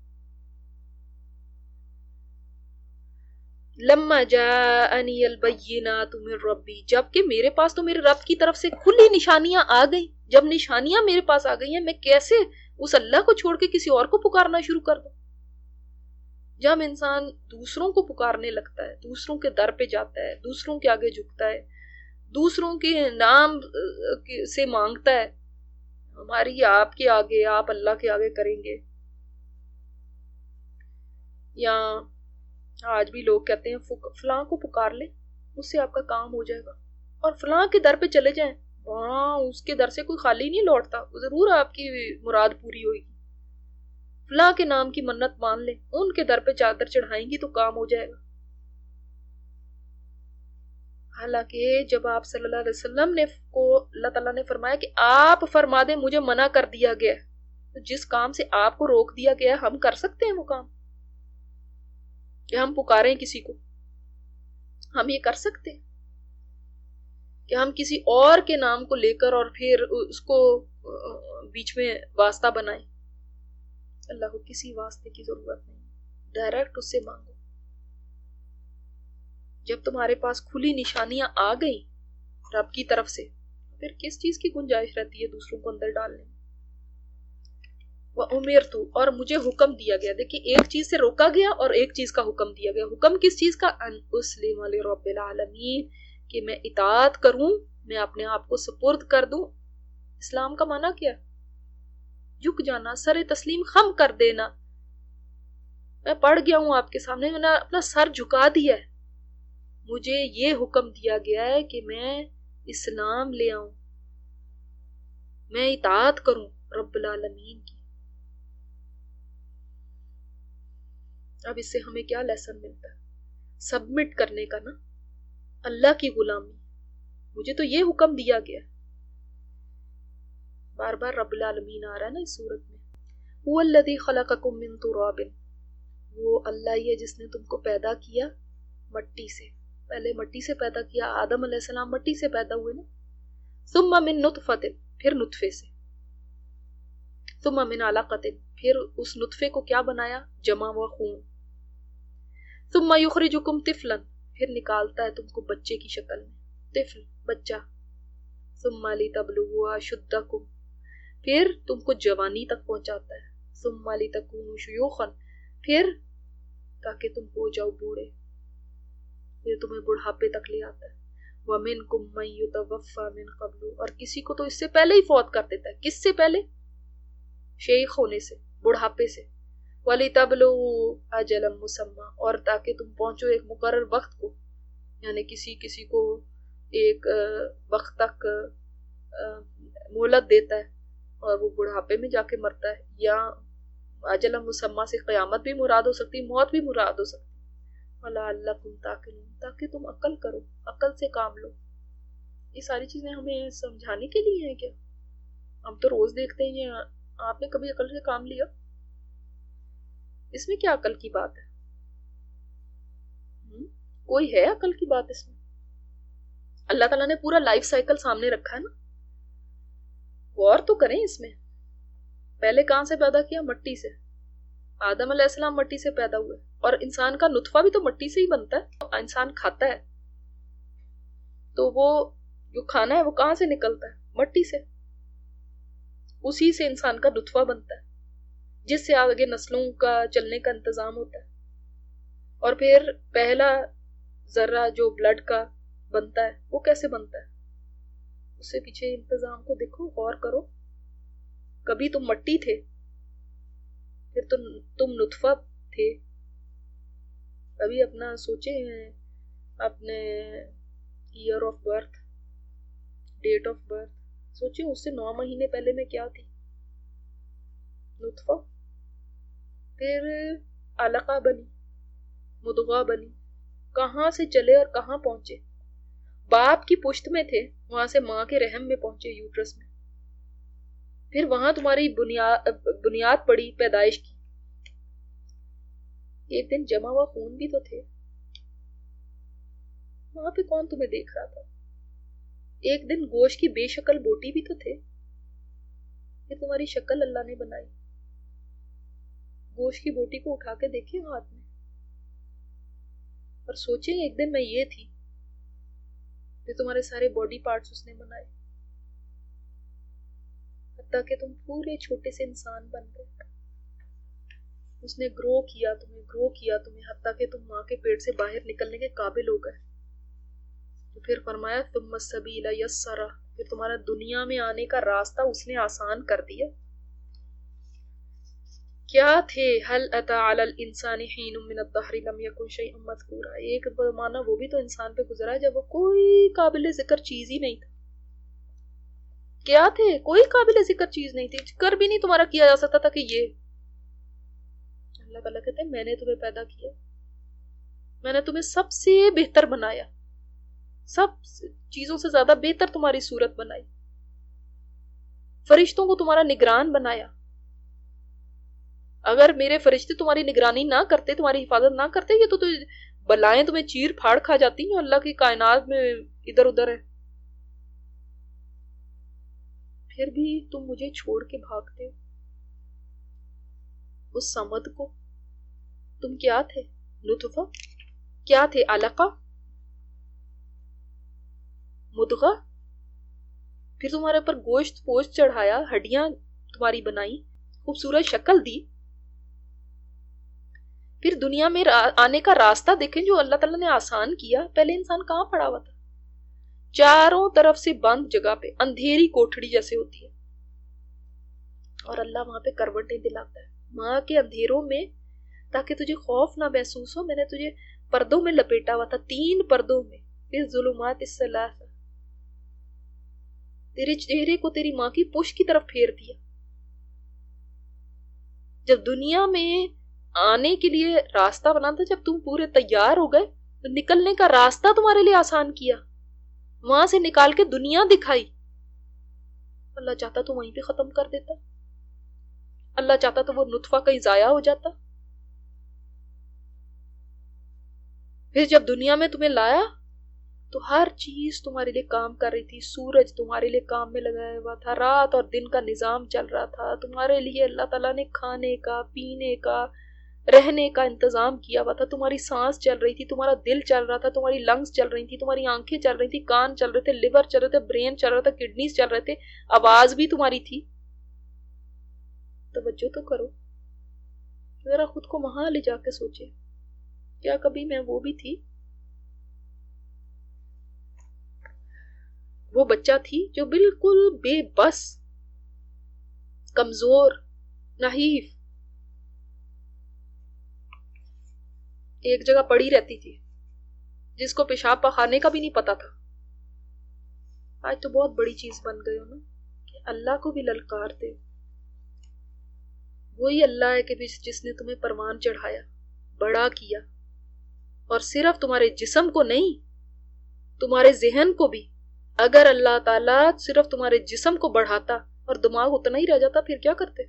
لما جاءنی البینات من ربی، جبکہ میرے پاس تو میرے رب کی طرف سے کھلی نشانیاں آ گئیں. جب نشانیاں میرے پاس آ گئی ہیں، میں کیسے اس اللہ کو چھوڑ کے کسی اور کو پکارنا شروع کر دوں؟ جب انسان دوسروں کو پکارنے لگتا ہے، دوسروں کے در پہ جاتا ہے، دوسروں کے آگے جھکتا ہے، دوسروں کے نام سے مانگتا ہے، ہماری آپ کے آگے، آپ اللہ کے آگے کریں گے. یا آج بھی لوگ کہتے ہیں فلاں کو پکار لیں، اس سے آپ کا کام ہو جائے گا، اور فلاں کے در پہ چلے جائیں، وہاں اس کے در سے کوئی خالی نہیں لوٹتا، ضرور آپ کی مراد پوری ہوئے گی. فلاں کے نام کی منت مان لیں، ان کے در پہ چادر چڑھائیں گی تو کام ہو جائے گا. حالانکہ جب آپ صلی اللہ علیہ وسلم نے کو اللہ تعالیٰ نے فرمایا کہ آپ فرما دیں مجھے منع کر دیا گیا ہے، تو جس کام سے آپ کو روک دیا گیا ہے ہم کر سکتے ہیں وہ کام؟ کہ ہم پکاریں کسی کو، ہم یہ کر سکتے ہیں کہ ہم کسی اور کے نام کو لے کر اور پھر اس کو بیچ میں واسطہ بنائیں؟ اللہ کو کسی واسطے کی ضرورت نہیں، ڈائریکٹ اس سے مانگو. جب تمہارے پاس کھلی نشانیاں آ گئی رب کی طرف سے، پھر کس چیز کی گنجائش رہتی ہے دوسروں کو اندر ڈالنے میں؟ وَأُمِرْتُ، اور مجھے حکم دیا گیا. دیکھیں ایک چیز سے روکا گیا اور ایک چیز کا حکم دیا گیا. حکم کس چیز کا؟ ان اسلم لرب العالمین، کہ میں اطاعت کروں، میں اپنے آپ کو سپرد کر دوں. اسلام کا معنی کیا؟ جھک جانا، سر تسلیم خم کر دینا. میں پڑھ گیا ہوں آپ کے سامنے، میں نے اپنا سر جھکا دیا ہے. مجھے یہ حکم دیا گیا ہے کہ میں اسلام لے آؤں، میں اطاعت کروں رب العالمین کی. اب اس سے ہمیں کیا لیسن ملتا ہے؟ سبمٹ کرنے کا نا، اللہ کی غلامی. مجھے تو یہ حکم دیا گیا. بار بار رب العالمین آ رہا ہے نا اس صورت میں. هو الذی خلقکم من تراب، وہ اللہ ہی ہے جس نے تم کو پیدا کیا مٹی سے. پہلے مٹی سے پیدا کیا، آدم علیہ السلام مٹی سے پیدا ہوئے نا. ثم من نطفۃ، پھر نطفے سے. ثم من علقۃ، پھر اس نطفے کو کیا بنایا؟ جمع و خون. ثم یخرجکم طفلا، پھر نکالتا ہے تم کو بچے کی شکل میں. طفل، بچہ. ثم لتبلغوا اشدکم، پھر تم کو جوانی تک پہنچاتا ہے. ثم لتکونوا شیوخا، پھر تاکہ تم ہو جاؤ بوڑھے، پھر تمہیں بڑھاپے تک لے آتا ہے. وَمِنْكُمْ مَنْ يُتَوَفَّى مِنْ قَبْلُ، اور کسی کو تو اس سے پہلے ہی فوت کر دیتا ہے. کس سے پہلے؟ شیخ ہونے سے، بڑھاپے سے. وَلِتَبْلُغُوا أَجَلًا مُّسَمًّى، اور تاکہ تم پہنچو ایک مقرر وقت کو. یعنی کسی کو ایک وقت تک مہلت دیتا ہے اور وہ بڑھاپے میں جا کے مرتا ہے. یا اجل مسمى سے قیامت بھی مراد ہو سکتی، موت بھی مراد ہو سکتی. وَلَعَلَّكُمْ تَعْقِلُونَ، تاکہ تم عقل کرو، عقل سے کام لو. یہ ساری چیزیں ہمیں سمجھانے کے لیے ہیں کیا؟ ہم تو روز دیکھتے ہیں. آپ نے کبھی عقل سے کام لیا؟ اس میں کیا عقل کی بات ہے؟ کوئی ہے عقل کی بات اس میں؟ اللہ تعالیٰ نے پورا لائف سائیکل سامنے رکھا ہے نا. غور تو کریں اس میں. پہلے کہاں سے پیدا کیا؟ مٹی سے. آدم علیہ السلام مٹی سے پیدا ہوئے، اور انسان کا نطفہ بھی تو مٹی سے ہی بنتا ہے. انسان کھاتا ہے تو وہ جو کھانا ہے وہ کہاں سے نکلتا ہے؟ مٹی سے. اسی سے انسان کا نطفہ بنتا ہے جس سے آگے نسلوں کا چلنے کا انتظام ہوتا ہے. اور پھر پہلا ذرہ جو بلڈ کا بنتا ہے وہ کیسے بنتا ہے؟ اس سے پیچھے انتظام کو دیکھو، غور کرو. کبھی تم مٹی تھے، پھر تم نطفہ تھے. کبھی اپنا سوچے ہیں اپنے year of birth, date of birth سوچے، اس سے 9 مہینے پہلے میں کیا تھی؟ نطفہ. پھر علقہ بنی، مضغہ بنی. کہاں سے چلے اور کہاں پہنچے؟ باپ کی پشت میں تھے، وہاں سے ماں کے رحم میں پہنچے، یوٹرس میں. پھر وہاں تمہاری بنیاد پڑی پیدائش کی. ایک دن جمع ہوا خون بھی تو تھے. وہاں پہ کون تمہیں دیکھ رہا تھا؟ ایک دن گوشت کی بے شکل بوٹی بھی تو تھے. یہ تمہاری شکل اللہ نے بنائی. گوشت کی بوٹی کو اٹھا کے دیکھیں ہاتھ میں اور سوچیں ایک دن میں یہ تھی. پھر تمہارے سارے باڈی پارٹس اس نے بنائے، حتیٰ کہ تم پورے چھوٹے سے انسان بن گئے. اس نے گرو کیا تمہیں حتیٰ کہ تم ماں کے پیٹ سے باہر نکلنے کے قابل ہو گئے. تو پھر فرمایا ثم السبیل یسرہ، پھر تمہارا دنیا میں آنے کا راستہ اس نے آسان کر دیا. کیا تھے هل اتى على الانسان حين من الدهر لم يكن شيئا مذكورا. ایک زمانہ وہ بھی تو انسان پہ گزرا ہے جب وہ کوئی قابل ذکر چیز ہی نہیں تھا. کیا تھے؟ کوئی قابل ذکر چیز نہیں تھی، ذکر بھی نہیں تمہارا کیا جا سکتا تھا کہ یہ. اللہ تعالیٰ کہتے ہیں میں نے تمہیں پیدا کیا، میں نے تمہیں سب سے بہتر بنایا، سب چیزوں سے زیادہ بہتر تمہاری صورت بنائی، فرشتوں کو تمہارا نگران بنایا. اگر میرے فرشتے تمہاری نگرانی نہ کرتے، تمہاری حفاظت نہ کرتے، یہ تو بلائیں تمہیں چیر پھاڑ کھا جاتی ہیں. اللہ کی کائنات میں ادھر ادھر ہے، پھر بھی تم مجھے چھوڑ کے بھاگتے ہو. اس سمد کو تم کیا تھے؟ نطفہ. کیا تھے؟ علقہ، مدغہ. پھر تمہارے اوپر گوشت پوشت چڑھایا، ہڈیاں تمہاری بنائی، خوبصورت شکل دی. پھر دنیا میں آنے کا راستہ دیکھیں جو اللہ تعالیٰ نے آسان کیا. پہلے انسان کہاں پڑا ہوا تھا؟ چاروں طرف سے بند جگہ پہ، اندھیری کوٹھڑی جیسے ہوتی ہے، اور اللہ وہاں پہ کروٹیں دلاتا ہے ماں کے اندھیروں میں تاکہ تجھے خوف نہ محسوس ہو. میں نے تجھے پردوں میں لپیٹا ہوا تھا، 3 پردوں میں. پھر ظلمات الثلاث، تیرے چہرے کو تیری ماں کی پشت کی طرف پھیر دیا. جب دنیا میں آنے کے لیے راستہ بنا تھا، جب تم پورے تیار ہو گئے تو نکلنے کا راستہ تمہارے لیے آسان کیا، وہاں سے نکال کے دنیا دکھائی. اللہ چاہتا تو وہیں پہ ختم کر دیتا، اللہ چاہتا تو وہ نطفہ کہیں ضائع ہو جاتا. پھر جب دنیا میں تمہیں لایا تو ہر چیز تمہارے لیے کام کر رہی تھی. سورج تمہارے لیے کام میں لگایا ہوا تھا، رات اور دن کا نظام چل رہا تھا تمہارے لیے. اللہ تعالیٰ نے کھانے کا، پینے کا، رہنے کا انتظام کیا ہوا تھا. تمہاری سانس چل رہی تھی، تمہارا دل چل رہا تھا، تمہاری لنگز چل رہی تھی، تمہاری آنکھیں چل رہی تھی، کان چل رہے تھے، لیور چل رہے تھے، برین چل رہا تھا، کڈنیز چل رہے تھے، آواز بھی تمہاری تھی. توجہ تو کرو، ذرا خود کو وہاں لے جا کے سوچے، کیا کبھی میں وہ بھی تھی؟ وہ بچہ تھی جو بالکل بے بس، کمزور، نحیف، ایک جگہ پڑی رہتی تھی، جس کو پیشاب پخانے کا بھی نہیں پتا تھا. آج تو بہت بڑی چیز بن گئے ہو نا کہ اللہ کو بھی للکار دے. وہی اللہ ہے کہ جس نے تمہیں پروان چڑھایا، بڑا کیا، اور صرف تمہارے جسم کو نہیں، تمہارے ذہن کو بھی. اگر اللہ تعالیٰ صرف تمہارے جسم کو بڑھاتا اور دماغ اتنا ہی رہ جاتا، پھر کیا کرتے؟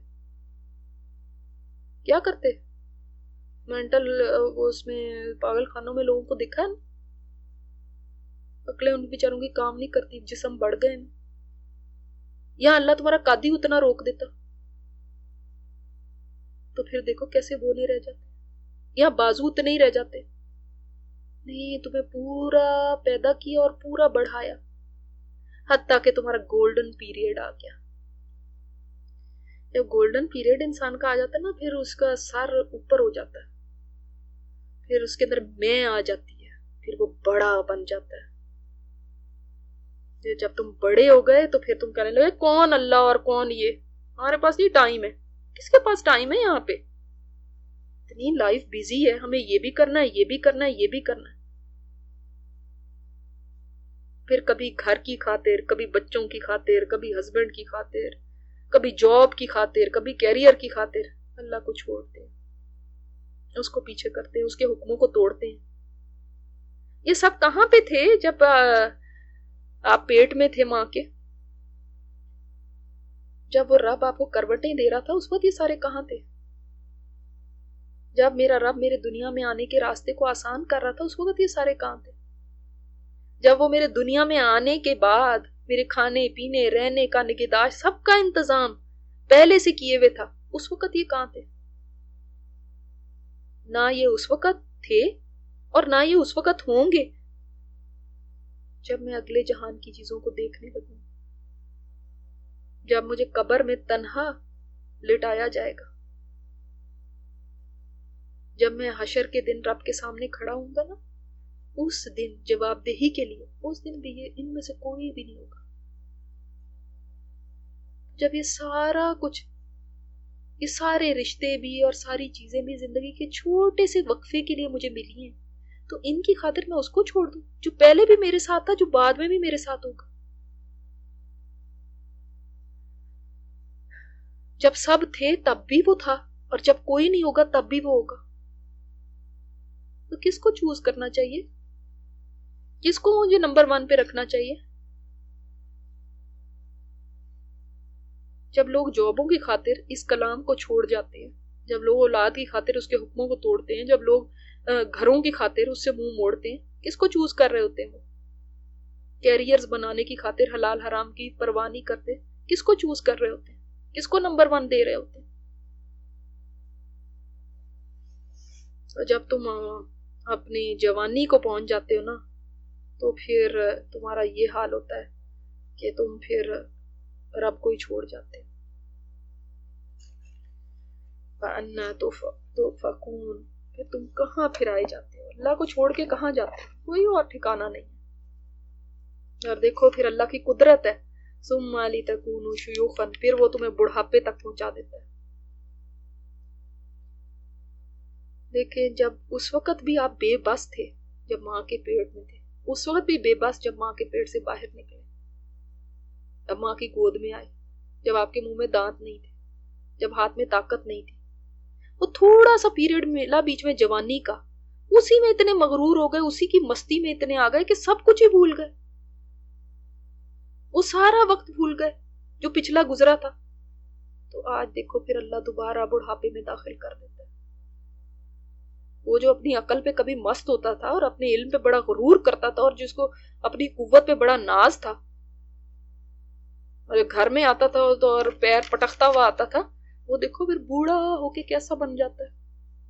کیا کرتے؟ مینٹل اس میں پاگل خانوں میں لوگوں کو دیکھا ہے نا، عقلیں ان بیچاروں کی کام نہیں کرتی، جسم بڑھ گئے نا. یہاں اللہ تمہارا قد ہی اتنا روک دیتا تو پھر دیکھو کیسے بونے رہ جاتے. یہاں بازو اتنے ہی رہ جاتے. نہیں، تمہیں پورا پیدا کیا اور پورا بڑھایا، حتیٰ کہ تمہارا گولڈن پیریڈ آ گیا. جب گولڈن پیریڈ انسان کا آ جاتا ہے نا، پھر اس کا سر اوپر ہو جاتا ہے، پھر اس کے اندر میں آ جاتی ہے، پھر وہ بڑا بن جاتا ہے. جب تم بڑے ہو گئے تو پھر تم کہنے لگے کون اللہ اور کون یہ، ہمارے پاس نہیں ٹائم ہے. کس کے پاس ٹائم ہے؟ یہاں پہ اتنی لائف بیزی ہے، ہمیں یہ بھی کرنا ہے، یہ بھی کرنا ہے، یہ بھی کرنا ہے. پھر کبھی گھر کی خاطر، کبھی بچوں کی خاطر، کبھی ہسبینڈ کی خاطر، کبھی جاب کی خاطر، کبھی کیریئر کی خاطر اللہ کو چھوڑتے ہیں، اس کو پیچھے کرتے ہیں، اس کے حکموں کو توڑتے ہیں. یہ سب کہاں پہ تھے جب آپ پیٹ میں تھے ماں کے؟ جب وہ رب آپ کو کروٹیں دے رہا تھا اس وقت یہ سارے کہاں تھے؟ جب میرا رب میرے دنیا میں آنے کے راستے کو آسان کر رہا تھا اس وقت یہ سارے کہاں تھے؟ جب وہ میرے دنیا میں آنے کے بعد میرے کھانے پینے، رہنے کا، نگہداشت، سب کا انتظام پہلے سے کیے ہوئے تھا، اس وقت یہ کہاں تھے؟ نہ یہ اس وقت تھے اور نہ یہ اس وقت ہوں گے جب میں اگلے جہان کی چیزوں کو دیکھنے لگوں، جب مجھے قبر میں تنہا لٹایا جائے گا، جب میں حشر کے دن رب کے سامنے کھڑا ہوں گا نا، اس دن جواب دہی کے لیے، اس دن بھی یہ ان میں سے کوئی بھی نہیں ہوگا جب یہ سارا کچھ، یہ سارے رشتے بھی اور ساری چیزیں بھی زندگی کے چھوٹے سے وقفے کے لیے مجھے ملی ہیں، تو ان کی خاطر میں اس کو چھوڑ دوں جو پہلے بھی میرے ساتھ تھا، جو بعد میں بھی میرے ساتھ ہوگا؟ جب سب تھے تب بھی وہ تھا، اور جب کوئی نہیں ہوگا تب بھی وہ ہوگا. تو کس کو چوز کرنا چاہیے؟ کس کو مجھے نمبر 1 پہ رکھنا چاہیے؟ جب لوگ جابوں کی خاطر اس کلام کو چھوڑ جاتے ہیں، جب لوگ اولاد کی خاطر اس کے حکموں کو توڑتے ہیں، جب لوگ گھروں کی خاطر اس سے منہ موڑتے ہیں، کس کو چوز کر رہے ہوتے ہیں؟ وہ کیریئرز بنانے کی خاطر حلال حرام کی پرواہ نہیں کرتے، کس کو چوز کر رہے ہوتے ہیں؟ کس کو نمبر 1 دے رہے ہوتے ہیں؟ جب تم اپنی جوانی کو پہنچ جاتے ہو نا، تو پھر تمہارا یہ حال ہوتا ہے کہ تم پھر رب کو ہی چھوڑ جاتے. فَأَنَّا تُؤْفَكُونَ، پھر تم کہاں پھرائے جاتے ہو؟ اللہ کو چھوڑ کے کہاں جاتے ہو؟ کوئی اور ٹھکانہ نہیں ہے. اور دیکھو پھر اللہ کی قدرت ہے، ثُمَّ لِتَكُونُوا شُيُوخًا، پھر وہ تمہیں بڑھاپے تک پہنچا دیتا ہے. دیکھیں جب اس وقت بھی آپ بے بس تھے جب ماں کے پیٹ میں تھے، اس وقت بھی بے بس جب ماں کے پیٹ سے باہر نکلے، جب ماں کی گود میں آئے، جب آپ کے منہ میں دانت نہیں تھے، جب ہاتھ میں طاقت نہیں تھی، وہ تھوڑا سا پیریڈ ملا بیچ میں جوانی کا، اسی میں اتنے مغرور ہو گئے، اسی کی مستی میں اتنے آ گئے کہ سب کچھ ہی بھول گئے. وہ سارا وقت بھول گئے جو پچھلا گزرا تھا. تو آج دیکھو پھر اللہ دوبارہ بڑھاپے میں داخل کر دیتا ہے. وہ جو اپنی عقل پہ کبھی مست ہوتا تھا اور اپنے علم پہ بڑا غرور کرتا تھا اور جس کو اپنی قوت پہ بڑا ناز تھا، اور گھر میں آتا تھا تو اور پیر پٹکتا ہوا آتا تھا، وہ دیکھو پھر بوڑھا ہو کے کیسا بن جاتا ہے.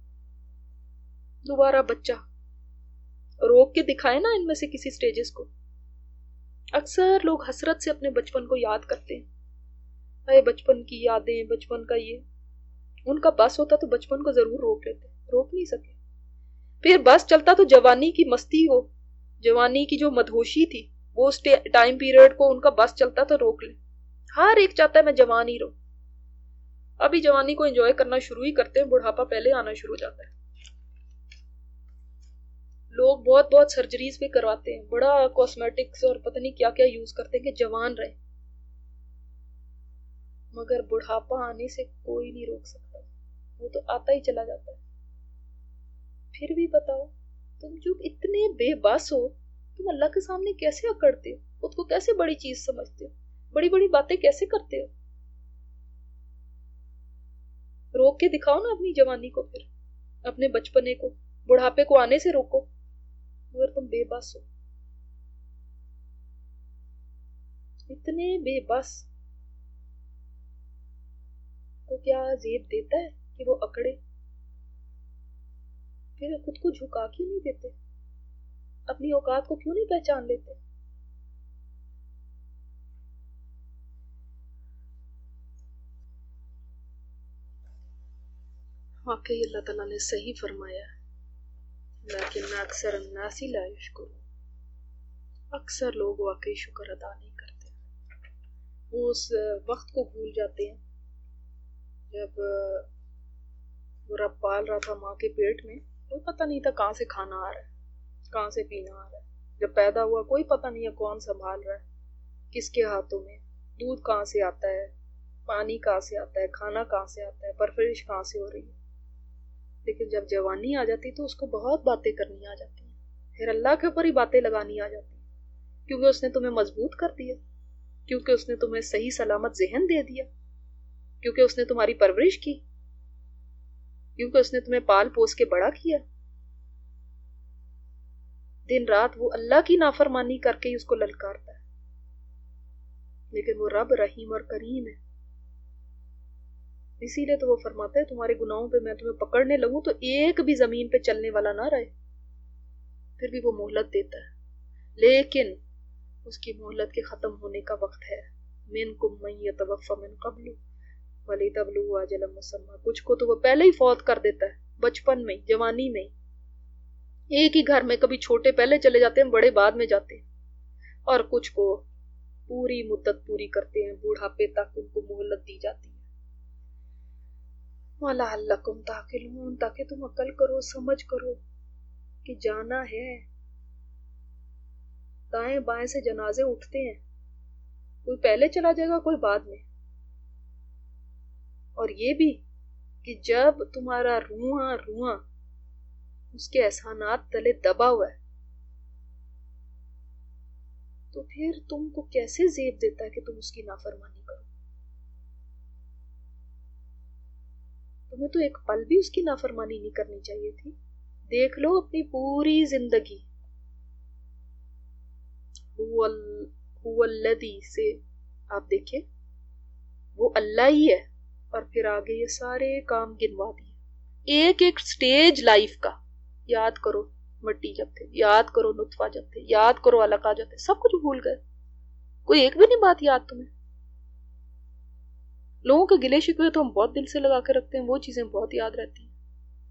دوبارہ بچہ. روک کے دکھائے نا ان میں سے کسی سٹیجز کو. اکثر لوگ حسرت سے اپنے بچپن کو یاد کرتے ہیں، اے بچپن کی یادیں، بچپن کا یہ. ان کا بس ہوتا تو بچپن کو ضرور روک لیتے، روک نہیں سکے. پھر بس چلتا تو جوانی کی مستی ہو، جوانی کی جو مدہوشی تھی، وہ اس ٹائم پیریڈ کو ان کا بس چلتا تو روک لے. ہر ایک چاہتا ہے میں جوان ہی رہوں. ابھی جوانی کو انجوائے کرنا شروع ہی کرتے ہیں، بڑھاپا پہلے آنا شروع ہو جاتا ہے. لوگ بہت بہت سرجریز بھی کرواتے ہیں، بڑا کاسمیٹکس اور پتہ نہیں کیا کیا یوز کرتے ہیں کہ جوان رہے، مگر بڑھاپا آنے سے کوئی نہیں روک سکتا، وہ تو آتا ہی چلا جاتا ہے. پھر بھی بتاؤ تم جو اتنے بے بس ہو، تم اللہ کے سامنے کیسے اکڑتے ہو؟ خود کو کیسے بڑی چیز سمجھتے ہو؟ بڑی بڑی باتیں کیسے کرتے ہو؟ روک کے دکھاؤ نا اپنی جوانی کو، پھر اپنے بچپنے کو، بڑھاپے کو آنے سے روکو. مگر تم بے بس ہو، اتنے بے بس کو کیا زیب دیتا ہے کہ وہ اکڑے؟ پھر خود کو جھکا کیوں نہیں دیتے؟ اپنی اوقات کو کیوں نہیں پہچان لیتے؟ واقعی اللہ تعالیٰ نے صحیح فرمایا، لیکن اکثر الناس لا یشکرون. اکثر لوگ واقعی شکر ادا نہیں کرتے. وہ اس وقت کو بھول جاتے ہیں جب وہ رب پال رہا تھا ماں کے پیٹ میں، کوئی پتہ نہیں تھا کہاں سے کھانا آ رہا ہے، کہاں سے پینا آ رہا ہے. جب پیدا ہوا کوئی پتہ نہیں ہے کون سنبھال رہا ہے، کس کے ہاتھوں میں، دودھ کہاں سے آتا ہے، پانی کہاں سے آتا ہے، کھانا کہاں سے آتا ہے، پرورش کہاں سے ہو رہی ہے. لیکن جب جوانی آ جاتی تو اس کو بہت باتیں کرنی آ جاتی ہیں، پھر اللہ کے اوپر ہی باتیں لگانی آ جاتی ہیں، کیونکہ اس نے تمہیں مضبوط کر دیا، کیونکہ اس نے تمہیں صحیح سلامت ذہن دے دیا، کیونکہ اس نے تمہاری پرورش کی، کیونکہ اس نے تمہیں پال پوس کے بڑا کیا. دن رات وہ اللہ کی نافرمانی کر کے ہی اس کو للکارتا ہے. لیکن وہ رب رحیم اور کریم ہے، اسی لیے تو وہ فرماتا ہے تمہارے گناہوں پہ میں تمہیں پکڑنے لگوں تو ایک بھی زمین پہ چلنے والا نہ رہے. پھر بھی وہ مہلت دیتا ہے، لیکن اس کی مہلت کے ختم ہونے کا وقت ہے. منکم من یتوفی من قبل ولتبلغوا اجلا مسمى. کچھ کو تو وہ پہلے ہی فوت کر دیتا ہے، بچپن میں، جوانی میں. ایک ہی گھر میں کبھی چھوٹے پہلے چلے جاتے ہیں، بڑے بعد میں جاتے ہیں. اور کچھ کو پوری مدت پوری کرتے ہیں، بوڑھاپے تک ان کو مہلت دی جاتی ہے. وَلَعَلَّكُمْ تَعْقِلُونَ، تاکہ تم عقل کرو، سمجھ کرو کہ جانا ہے. دائیں بائیں سے جنازے اٹھتے ہیں، کوئی پہلے چلا جائے گا، کوئی بعد میں. اور یہ بھی کہ جب تمہارا روحاں روحاں اس کے احسانات تلے دبا ہوا ہے تو پھر تم کو کیسے زیب دیتا ہے کہ تم اس کی نافرمانی کرو؟ تمہیں تو ایک پل بھی اس کی نافرمانی نہیں کرنی چاہیے تھی. دیکھ لو اپنی پوری زندگی، هو الذی سے آپ دیکھیں وہ اللہ ہی ہے، اور پھر آگے یہ سارے کام گنوا دیے. ایک ایک سٹیج لائف کا یاد کرو، مٹی جب تھے، یاد کرو نطفہ جب تھے، یاد کرو علقہ جب تھے، سب کچھ بھول گئے. کوئی ایک بھی نہیں بات یاد تمہیں. لوگوں کے گلے شکوے تو ہم بہت دل سے لگا کے رکھتے ہیں، وہ چیزیں بہت یاد رہتی ہیں.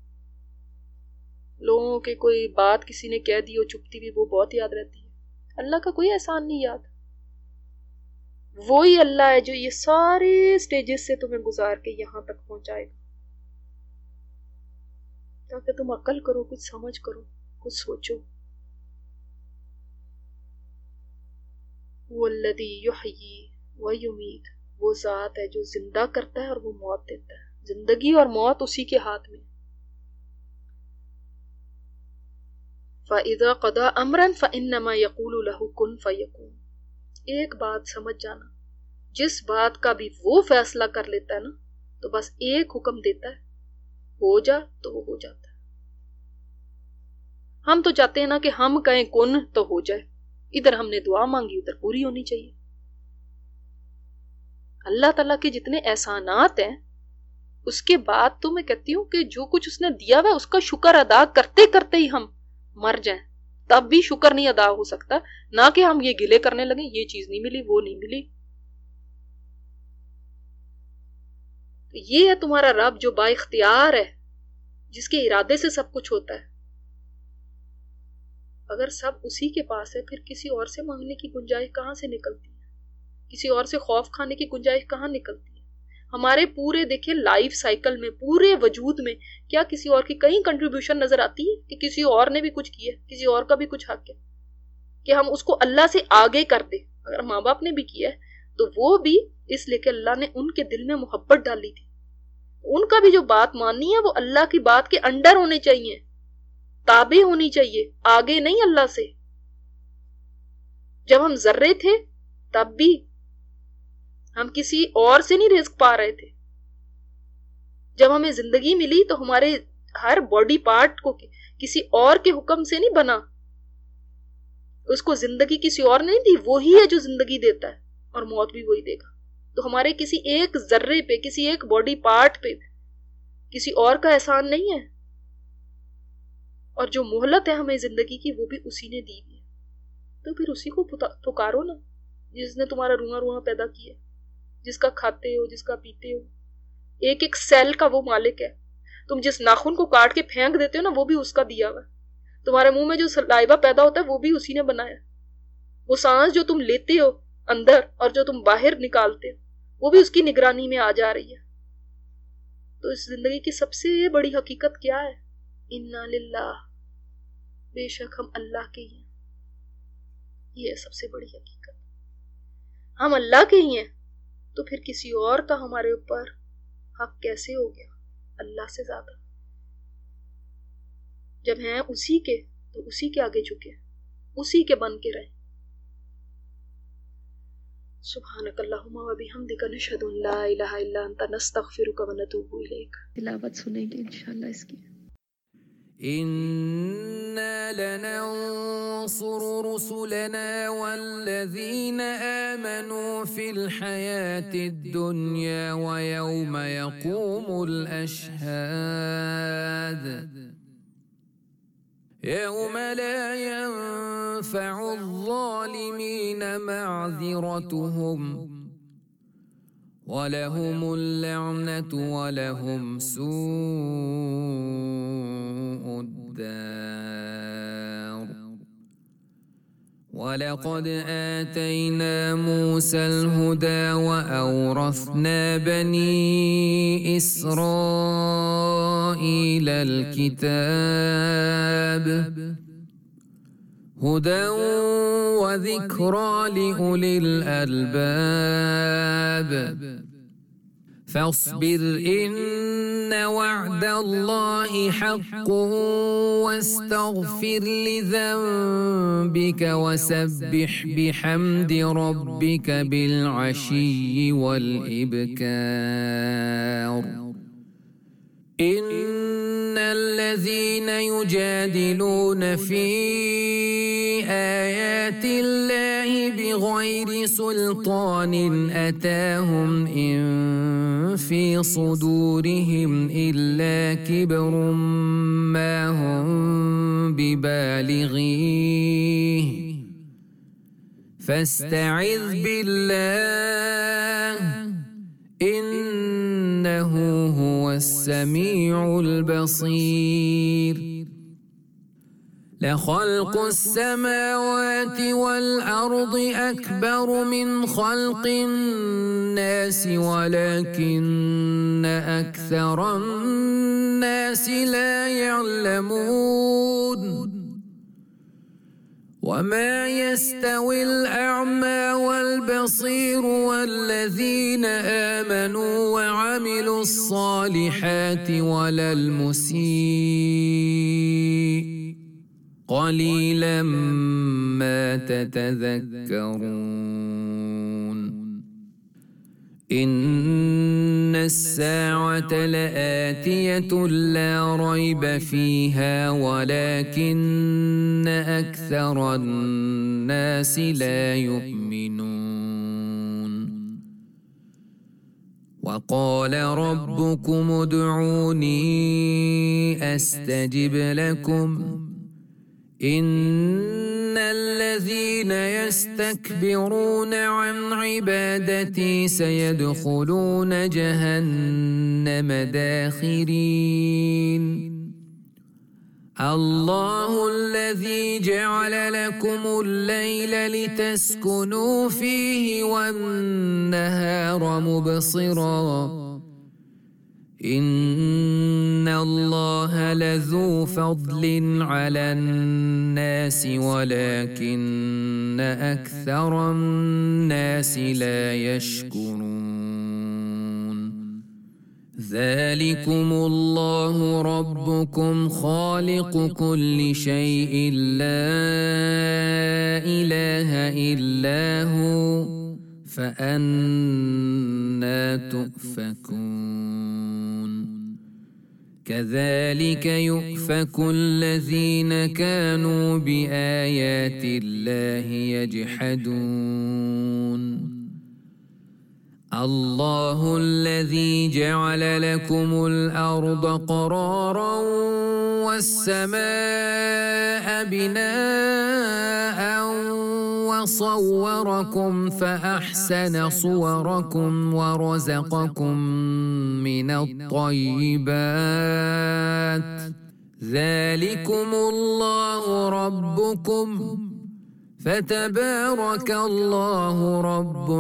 لوگوں کے کوئی بات کسی نے کہہ دی ہو چھپتی بھی، وہ بہت یاد رہتی ہے. اللہ کا کوئی احسان نہیں یاد. وہی اللہ ہے جو یہ سارے سٹیجز سے تمہیں گزار کے یہاں تک پہنچائے گا، تاکہ تم عقل کرو، کچھ سمجھ کرو، کچھ سوچو. وَالَّذِي يُحْيِي وَيُمِيتُ، وہ ذات ہے جو زندہ کرتا ہے اور وہ موت دیتا ہے. زندگی اور موت اسی کے ہاتھ میں. فَإِذَا قَضَى أَمْرًا فَإِنَّمَا يَقُولُ لَهُ كُن فَيَكُونُ. ایک بات سمجھ جانا، جس بات کا بھی وہ فیصلہ کر لیتا ہے نا، تو بس ایک حکم دیتا ہے، ہو جا تو وہ ہو جاتا ہے. ہم تو چاہتے ہیں نا کہ ہم کہیں کن تو ہو جائے. ادھر ہم نے دعا مانگی، ادھر پوری ہونی چاہیے. اللہ تعالیٰ کے جتنے احسانات ہیں، اس کے بعد تو میں کہتی ہوں کہ جو کچھ اس نے دیا ہوا ہے اس کا شکر ادا کرتے کرتے ہی ہم مر جائیں، تب بھی شکر نہیں ادا ہو سکتا. نہ کہ ہم یہ گلے کرنے لگیں یہ چیز نہیں ملی، وہ نہیں ملی. تو یہ ہے تمہارا رب جو با اختیار ہے، جس کے ارادے سے سب کچھ ہوتا ہے. اگر سب اسی کے پاس ہے پھر کسی اور سے مانگنے کی گنجائش کہاں سے نکلتی ہے؟ کسی اور سے خوف کھانے کی گنجائش کہاں نکلتی ہے؟ ہمارے پورے دیکھیں لائف سائیکل میں، پورے وجود میں کیا کسی اور کی کہیں کنٹریبیوشن نظر آتی ہے کہ کسی اور نے بھی کچھ کیا، کسی اور کا بھی کچھ حق ہے کہ ہم اس کو اللہ سے آگے کر دیں؟ اگر ماں باپ نے بھی کیا ہے تو وہ بھی اس لیے کہ اللہ نے ان کے دل میں محبت ڈالی تھی. ان کا بھی جو بات ماننی ہے وہ اللہ کی بات کے انڈر ہونے چاہیے، تابع ہونی چاہیے، آگے نہیں اللہ سے. جب ہم ذرے تھے تب بھی ہم کسی اور سے نہیں رزق پا رہے تھے. جب ہمیں زندگی ملی تو ہمارے ہر باڈی پارٹ کو کسی اور کے حکم سے نہیں بنا. اس کو زندگی کسی اور نے نہیں دی، وہی ہے جو زندگی دیتا ہے اور موت بھی وہی دے گا. تو ہمارے کسی ایک ذرے پہ، کسی ایک باڈی پارٹ پہ کسی اور کا احسان نہیں ہے. اور جو مہلت ہے ہمیں زندگی کی وہ بھی اسی نے دی ہے. تو پھر اسی کو پکارو نا، جس نے تمہارا روحاں روحاں پیدا کیا، جس کا کھاتے ہو، جس کا پیتے ہو. ایک ایک سیل کا وہ مالک ہے. تم جس ناخن کو کاٹ کے پھینک دیتے ہو نا، وہ بھی اس کا دیا ہوا. تمہارے منہ میں جو سلائیوا پیدا ہوتا ہے وہ بھی اسی نے بنایا. وہ سانس جو تم لیتے ہو اندر اور جو تم باہر نکالتے ہو وہ بھی اس کی نگرانی میں آ جا رہی ہے. تو اس زندگی کی سب سے بڑی حقیقت کیا ہے؟ انا للہ، بے شک ہم اللہ کے ہی ہیں. یہ ہے سب سے بڑی حقیقت. ہم اللہ کے ہی ہیں تو پھر کسی اور کا ہمارے اوپر حق کیسے ہو گیا اللہ سے زیادہ؟ جب ہیں اسی کے تو اسی کے آگے جھکے، اسی کے بن کے رہیں. سبحانک اللہم و بحمدک نشہد ان لا الہ الا انت نستغفرک و نتوب الیک. تلاوت سنیں گے انشاءاللہ اس کی. إنا لننصر رسلنا والذين آمنوا في الحياة الدنيا ويوم يقوم الأشهاد يوم لا ينفع الظالمين معذرتهم وَلَهُمُ اللَّعْنَةُ وَلَهُمْ سُوءُ الدَّارِ ولقد آتينا موسى الهدى وأورثنا بني إسرائيل الكتاب هدى وذكرى لأولي الألباب فاصبر إن وعد الله حق واستغفر لذنبك وسبح بحمد ربك بالعشي والإبكار إن الذين يجادلون في آيات الله بغير سلطان أتاهم إن في صدورهم إلا كبر ما هم ببالغيه فاستعذ بالله إنه هو السميع البصير لخلق السماوات والأرض أكبر من خلق الناس ولكن أكثر الناس لا يعلمون وما يستوي الأعمى والبصير والذين آمنوا وعملوا الصالحات ولا المسيء قليلا ما تتذكرون إن الساعة لآتية لا ريب فيها ولكن أكثر الناس لا يؤمنون وقال ربكم ادعوني أستجب لكم إن الذين يستكبرون عن عبادتي سيدخلون جهنم داخرين الله الذي جعل لكم الليل لتسكنوا فيه والنهار مبصرا إن الله لذو فضل على الناس ولكن أكثر الناس لا يشكرون ذلكم الله ربكم خالق كل شيء لا إله إلا هو فأنى تؤفكون كذلك يؤفك الذين كانوا بآيات الله يجحدون الله الذي جعل لكم الأرض قرارا والسماء بناء وصوركم فأحسن صوركم ورزقكم من الطيبات ذلكم الله ربكم فتبارك الله رب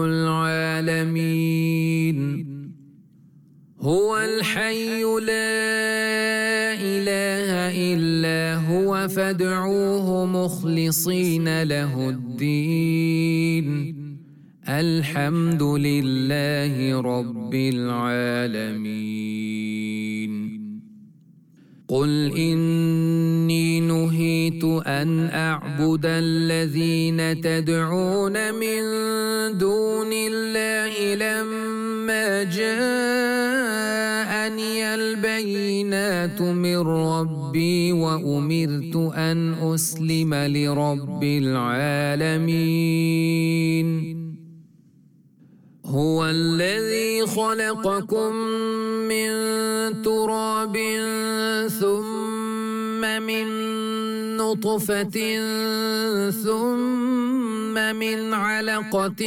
العالمين هو الحي لا إله إلا هو فادعوه مخلصين له الدين الحمد لله رب العالمين قل إني نهيت أن أعبد الذين تدعون من دون الله لما جاءني البينات من ربي وأمرت أن أسلم لرب العالمين هو الذي خلقكم من تراب ثم من نطفة ثم من علقة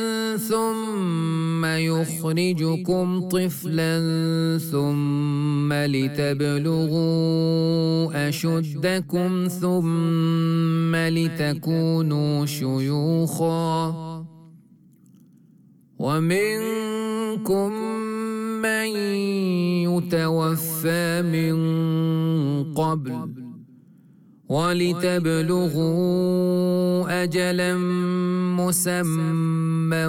ثم يخرجكم طفلا ثم لتبلغوا أشدكم ثم لتكونوا شيوخا ومنكم من يتوفى من قبل ولتبلغوا أجلا مسمى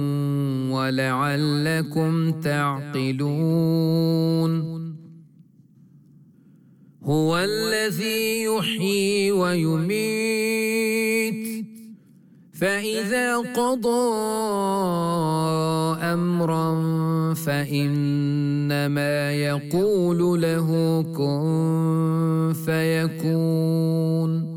ولعلكم تعقلون هو الذي يحيي ويميت فإذا قضى أمرا فإنما يقول له كن فيكون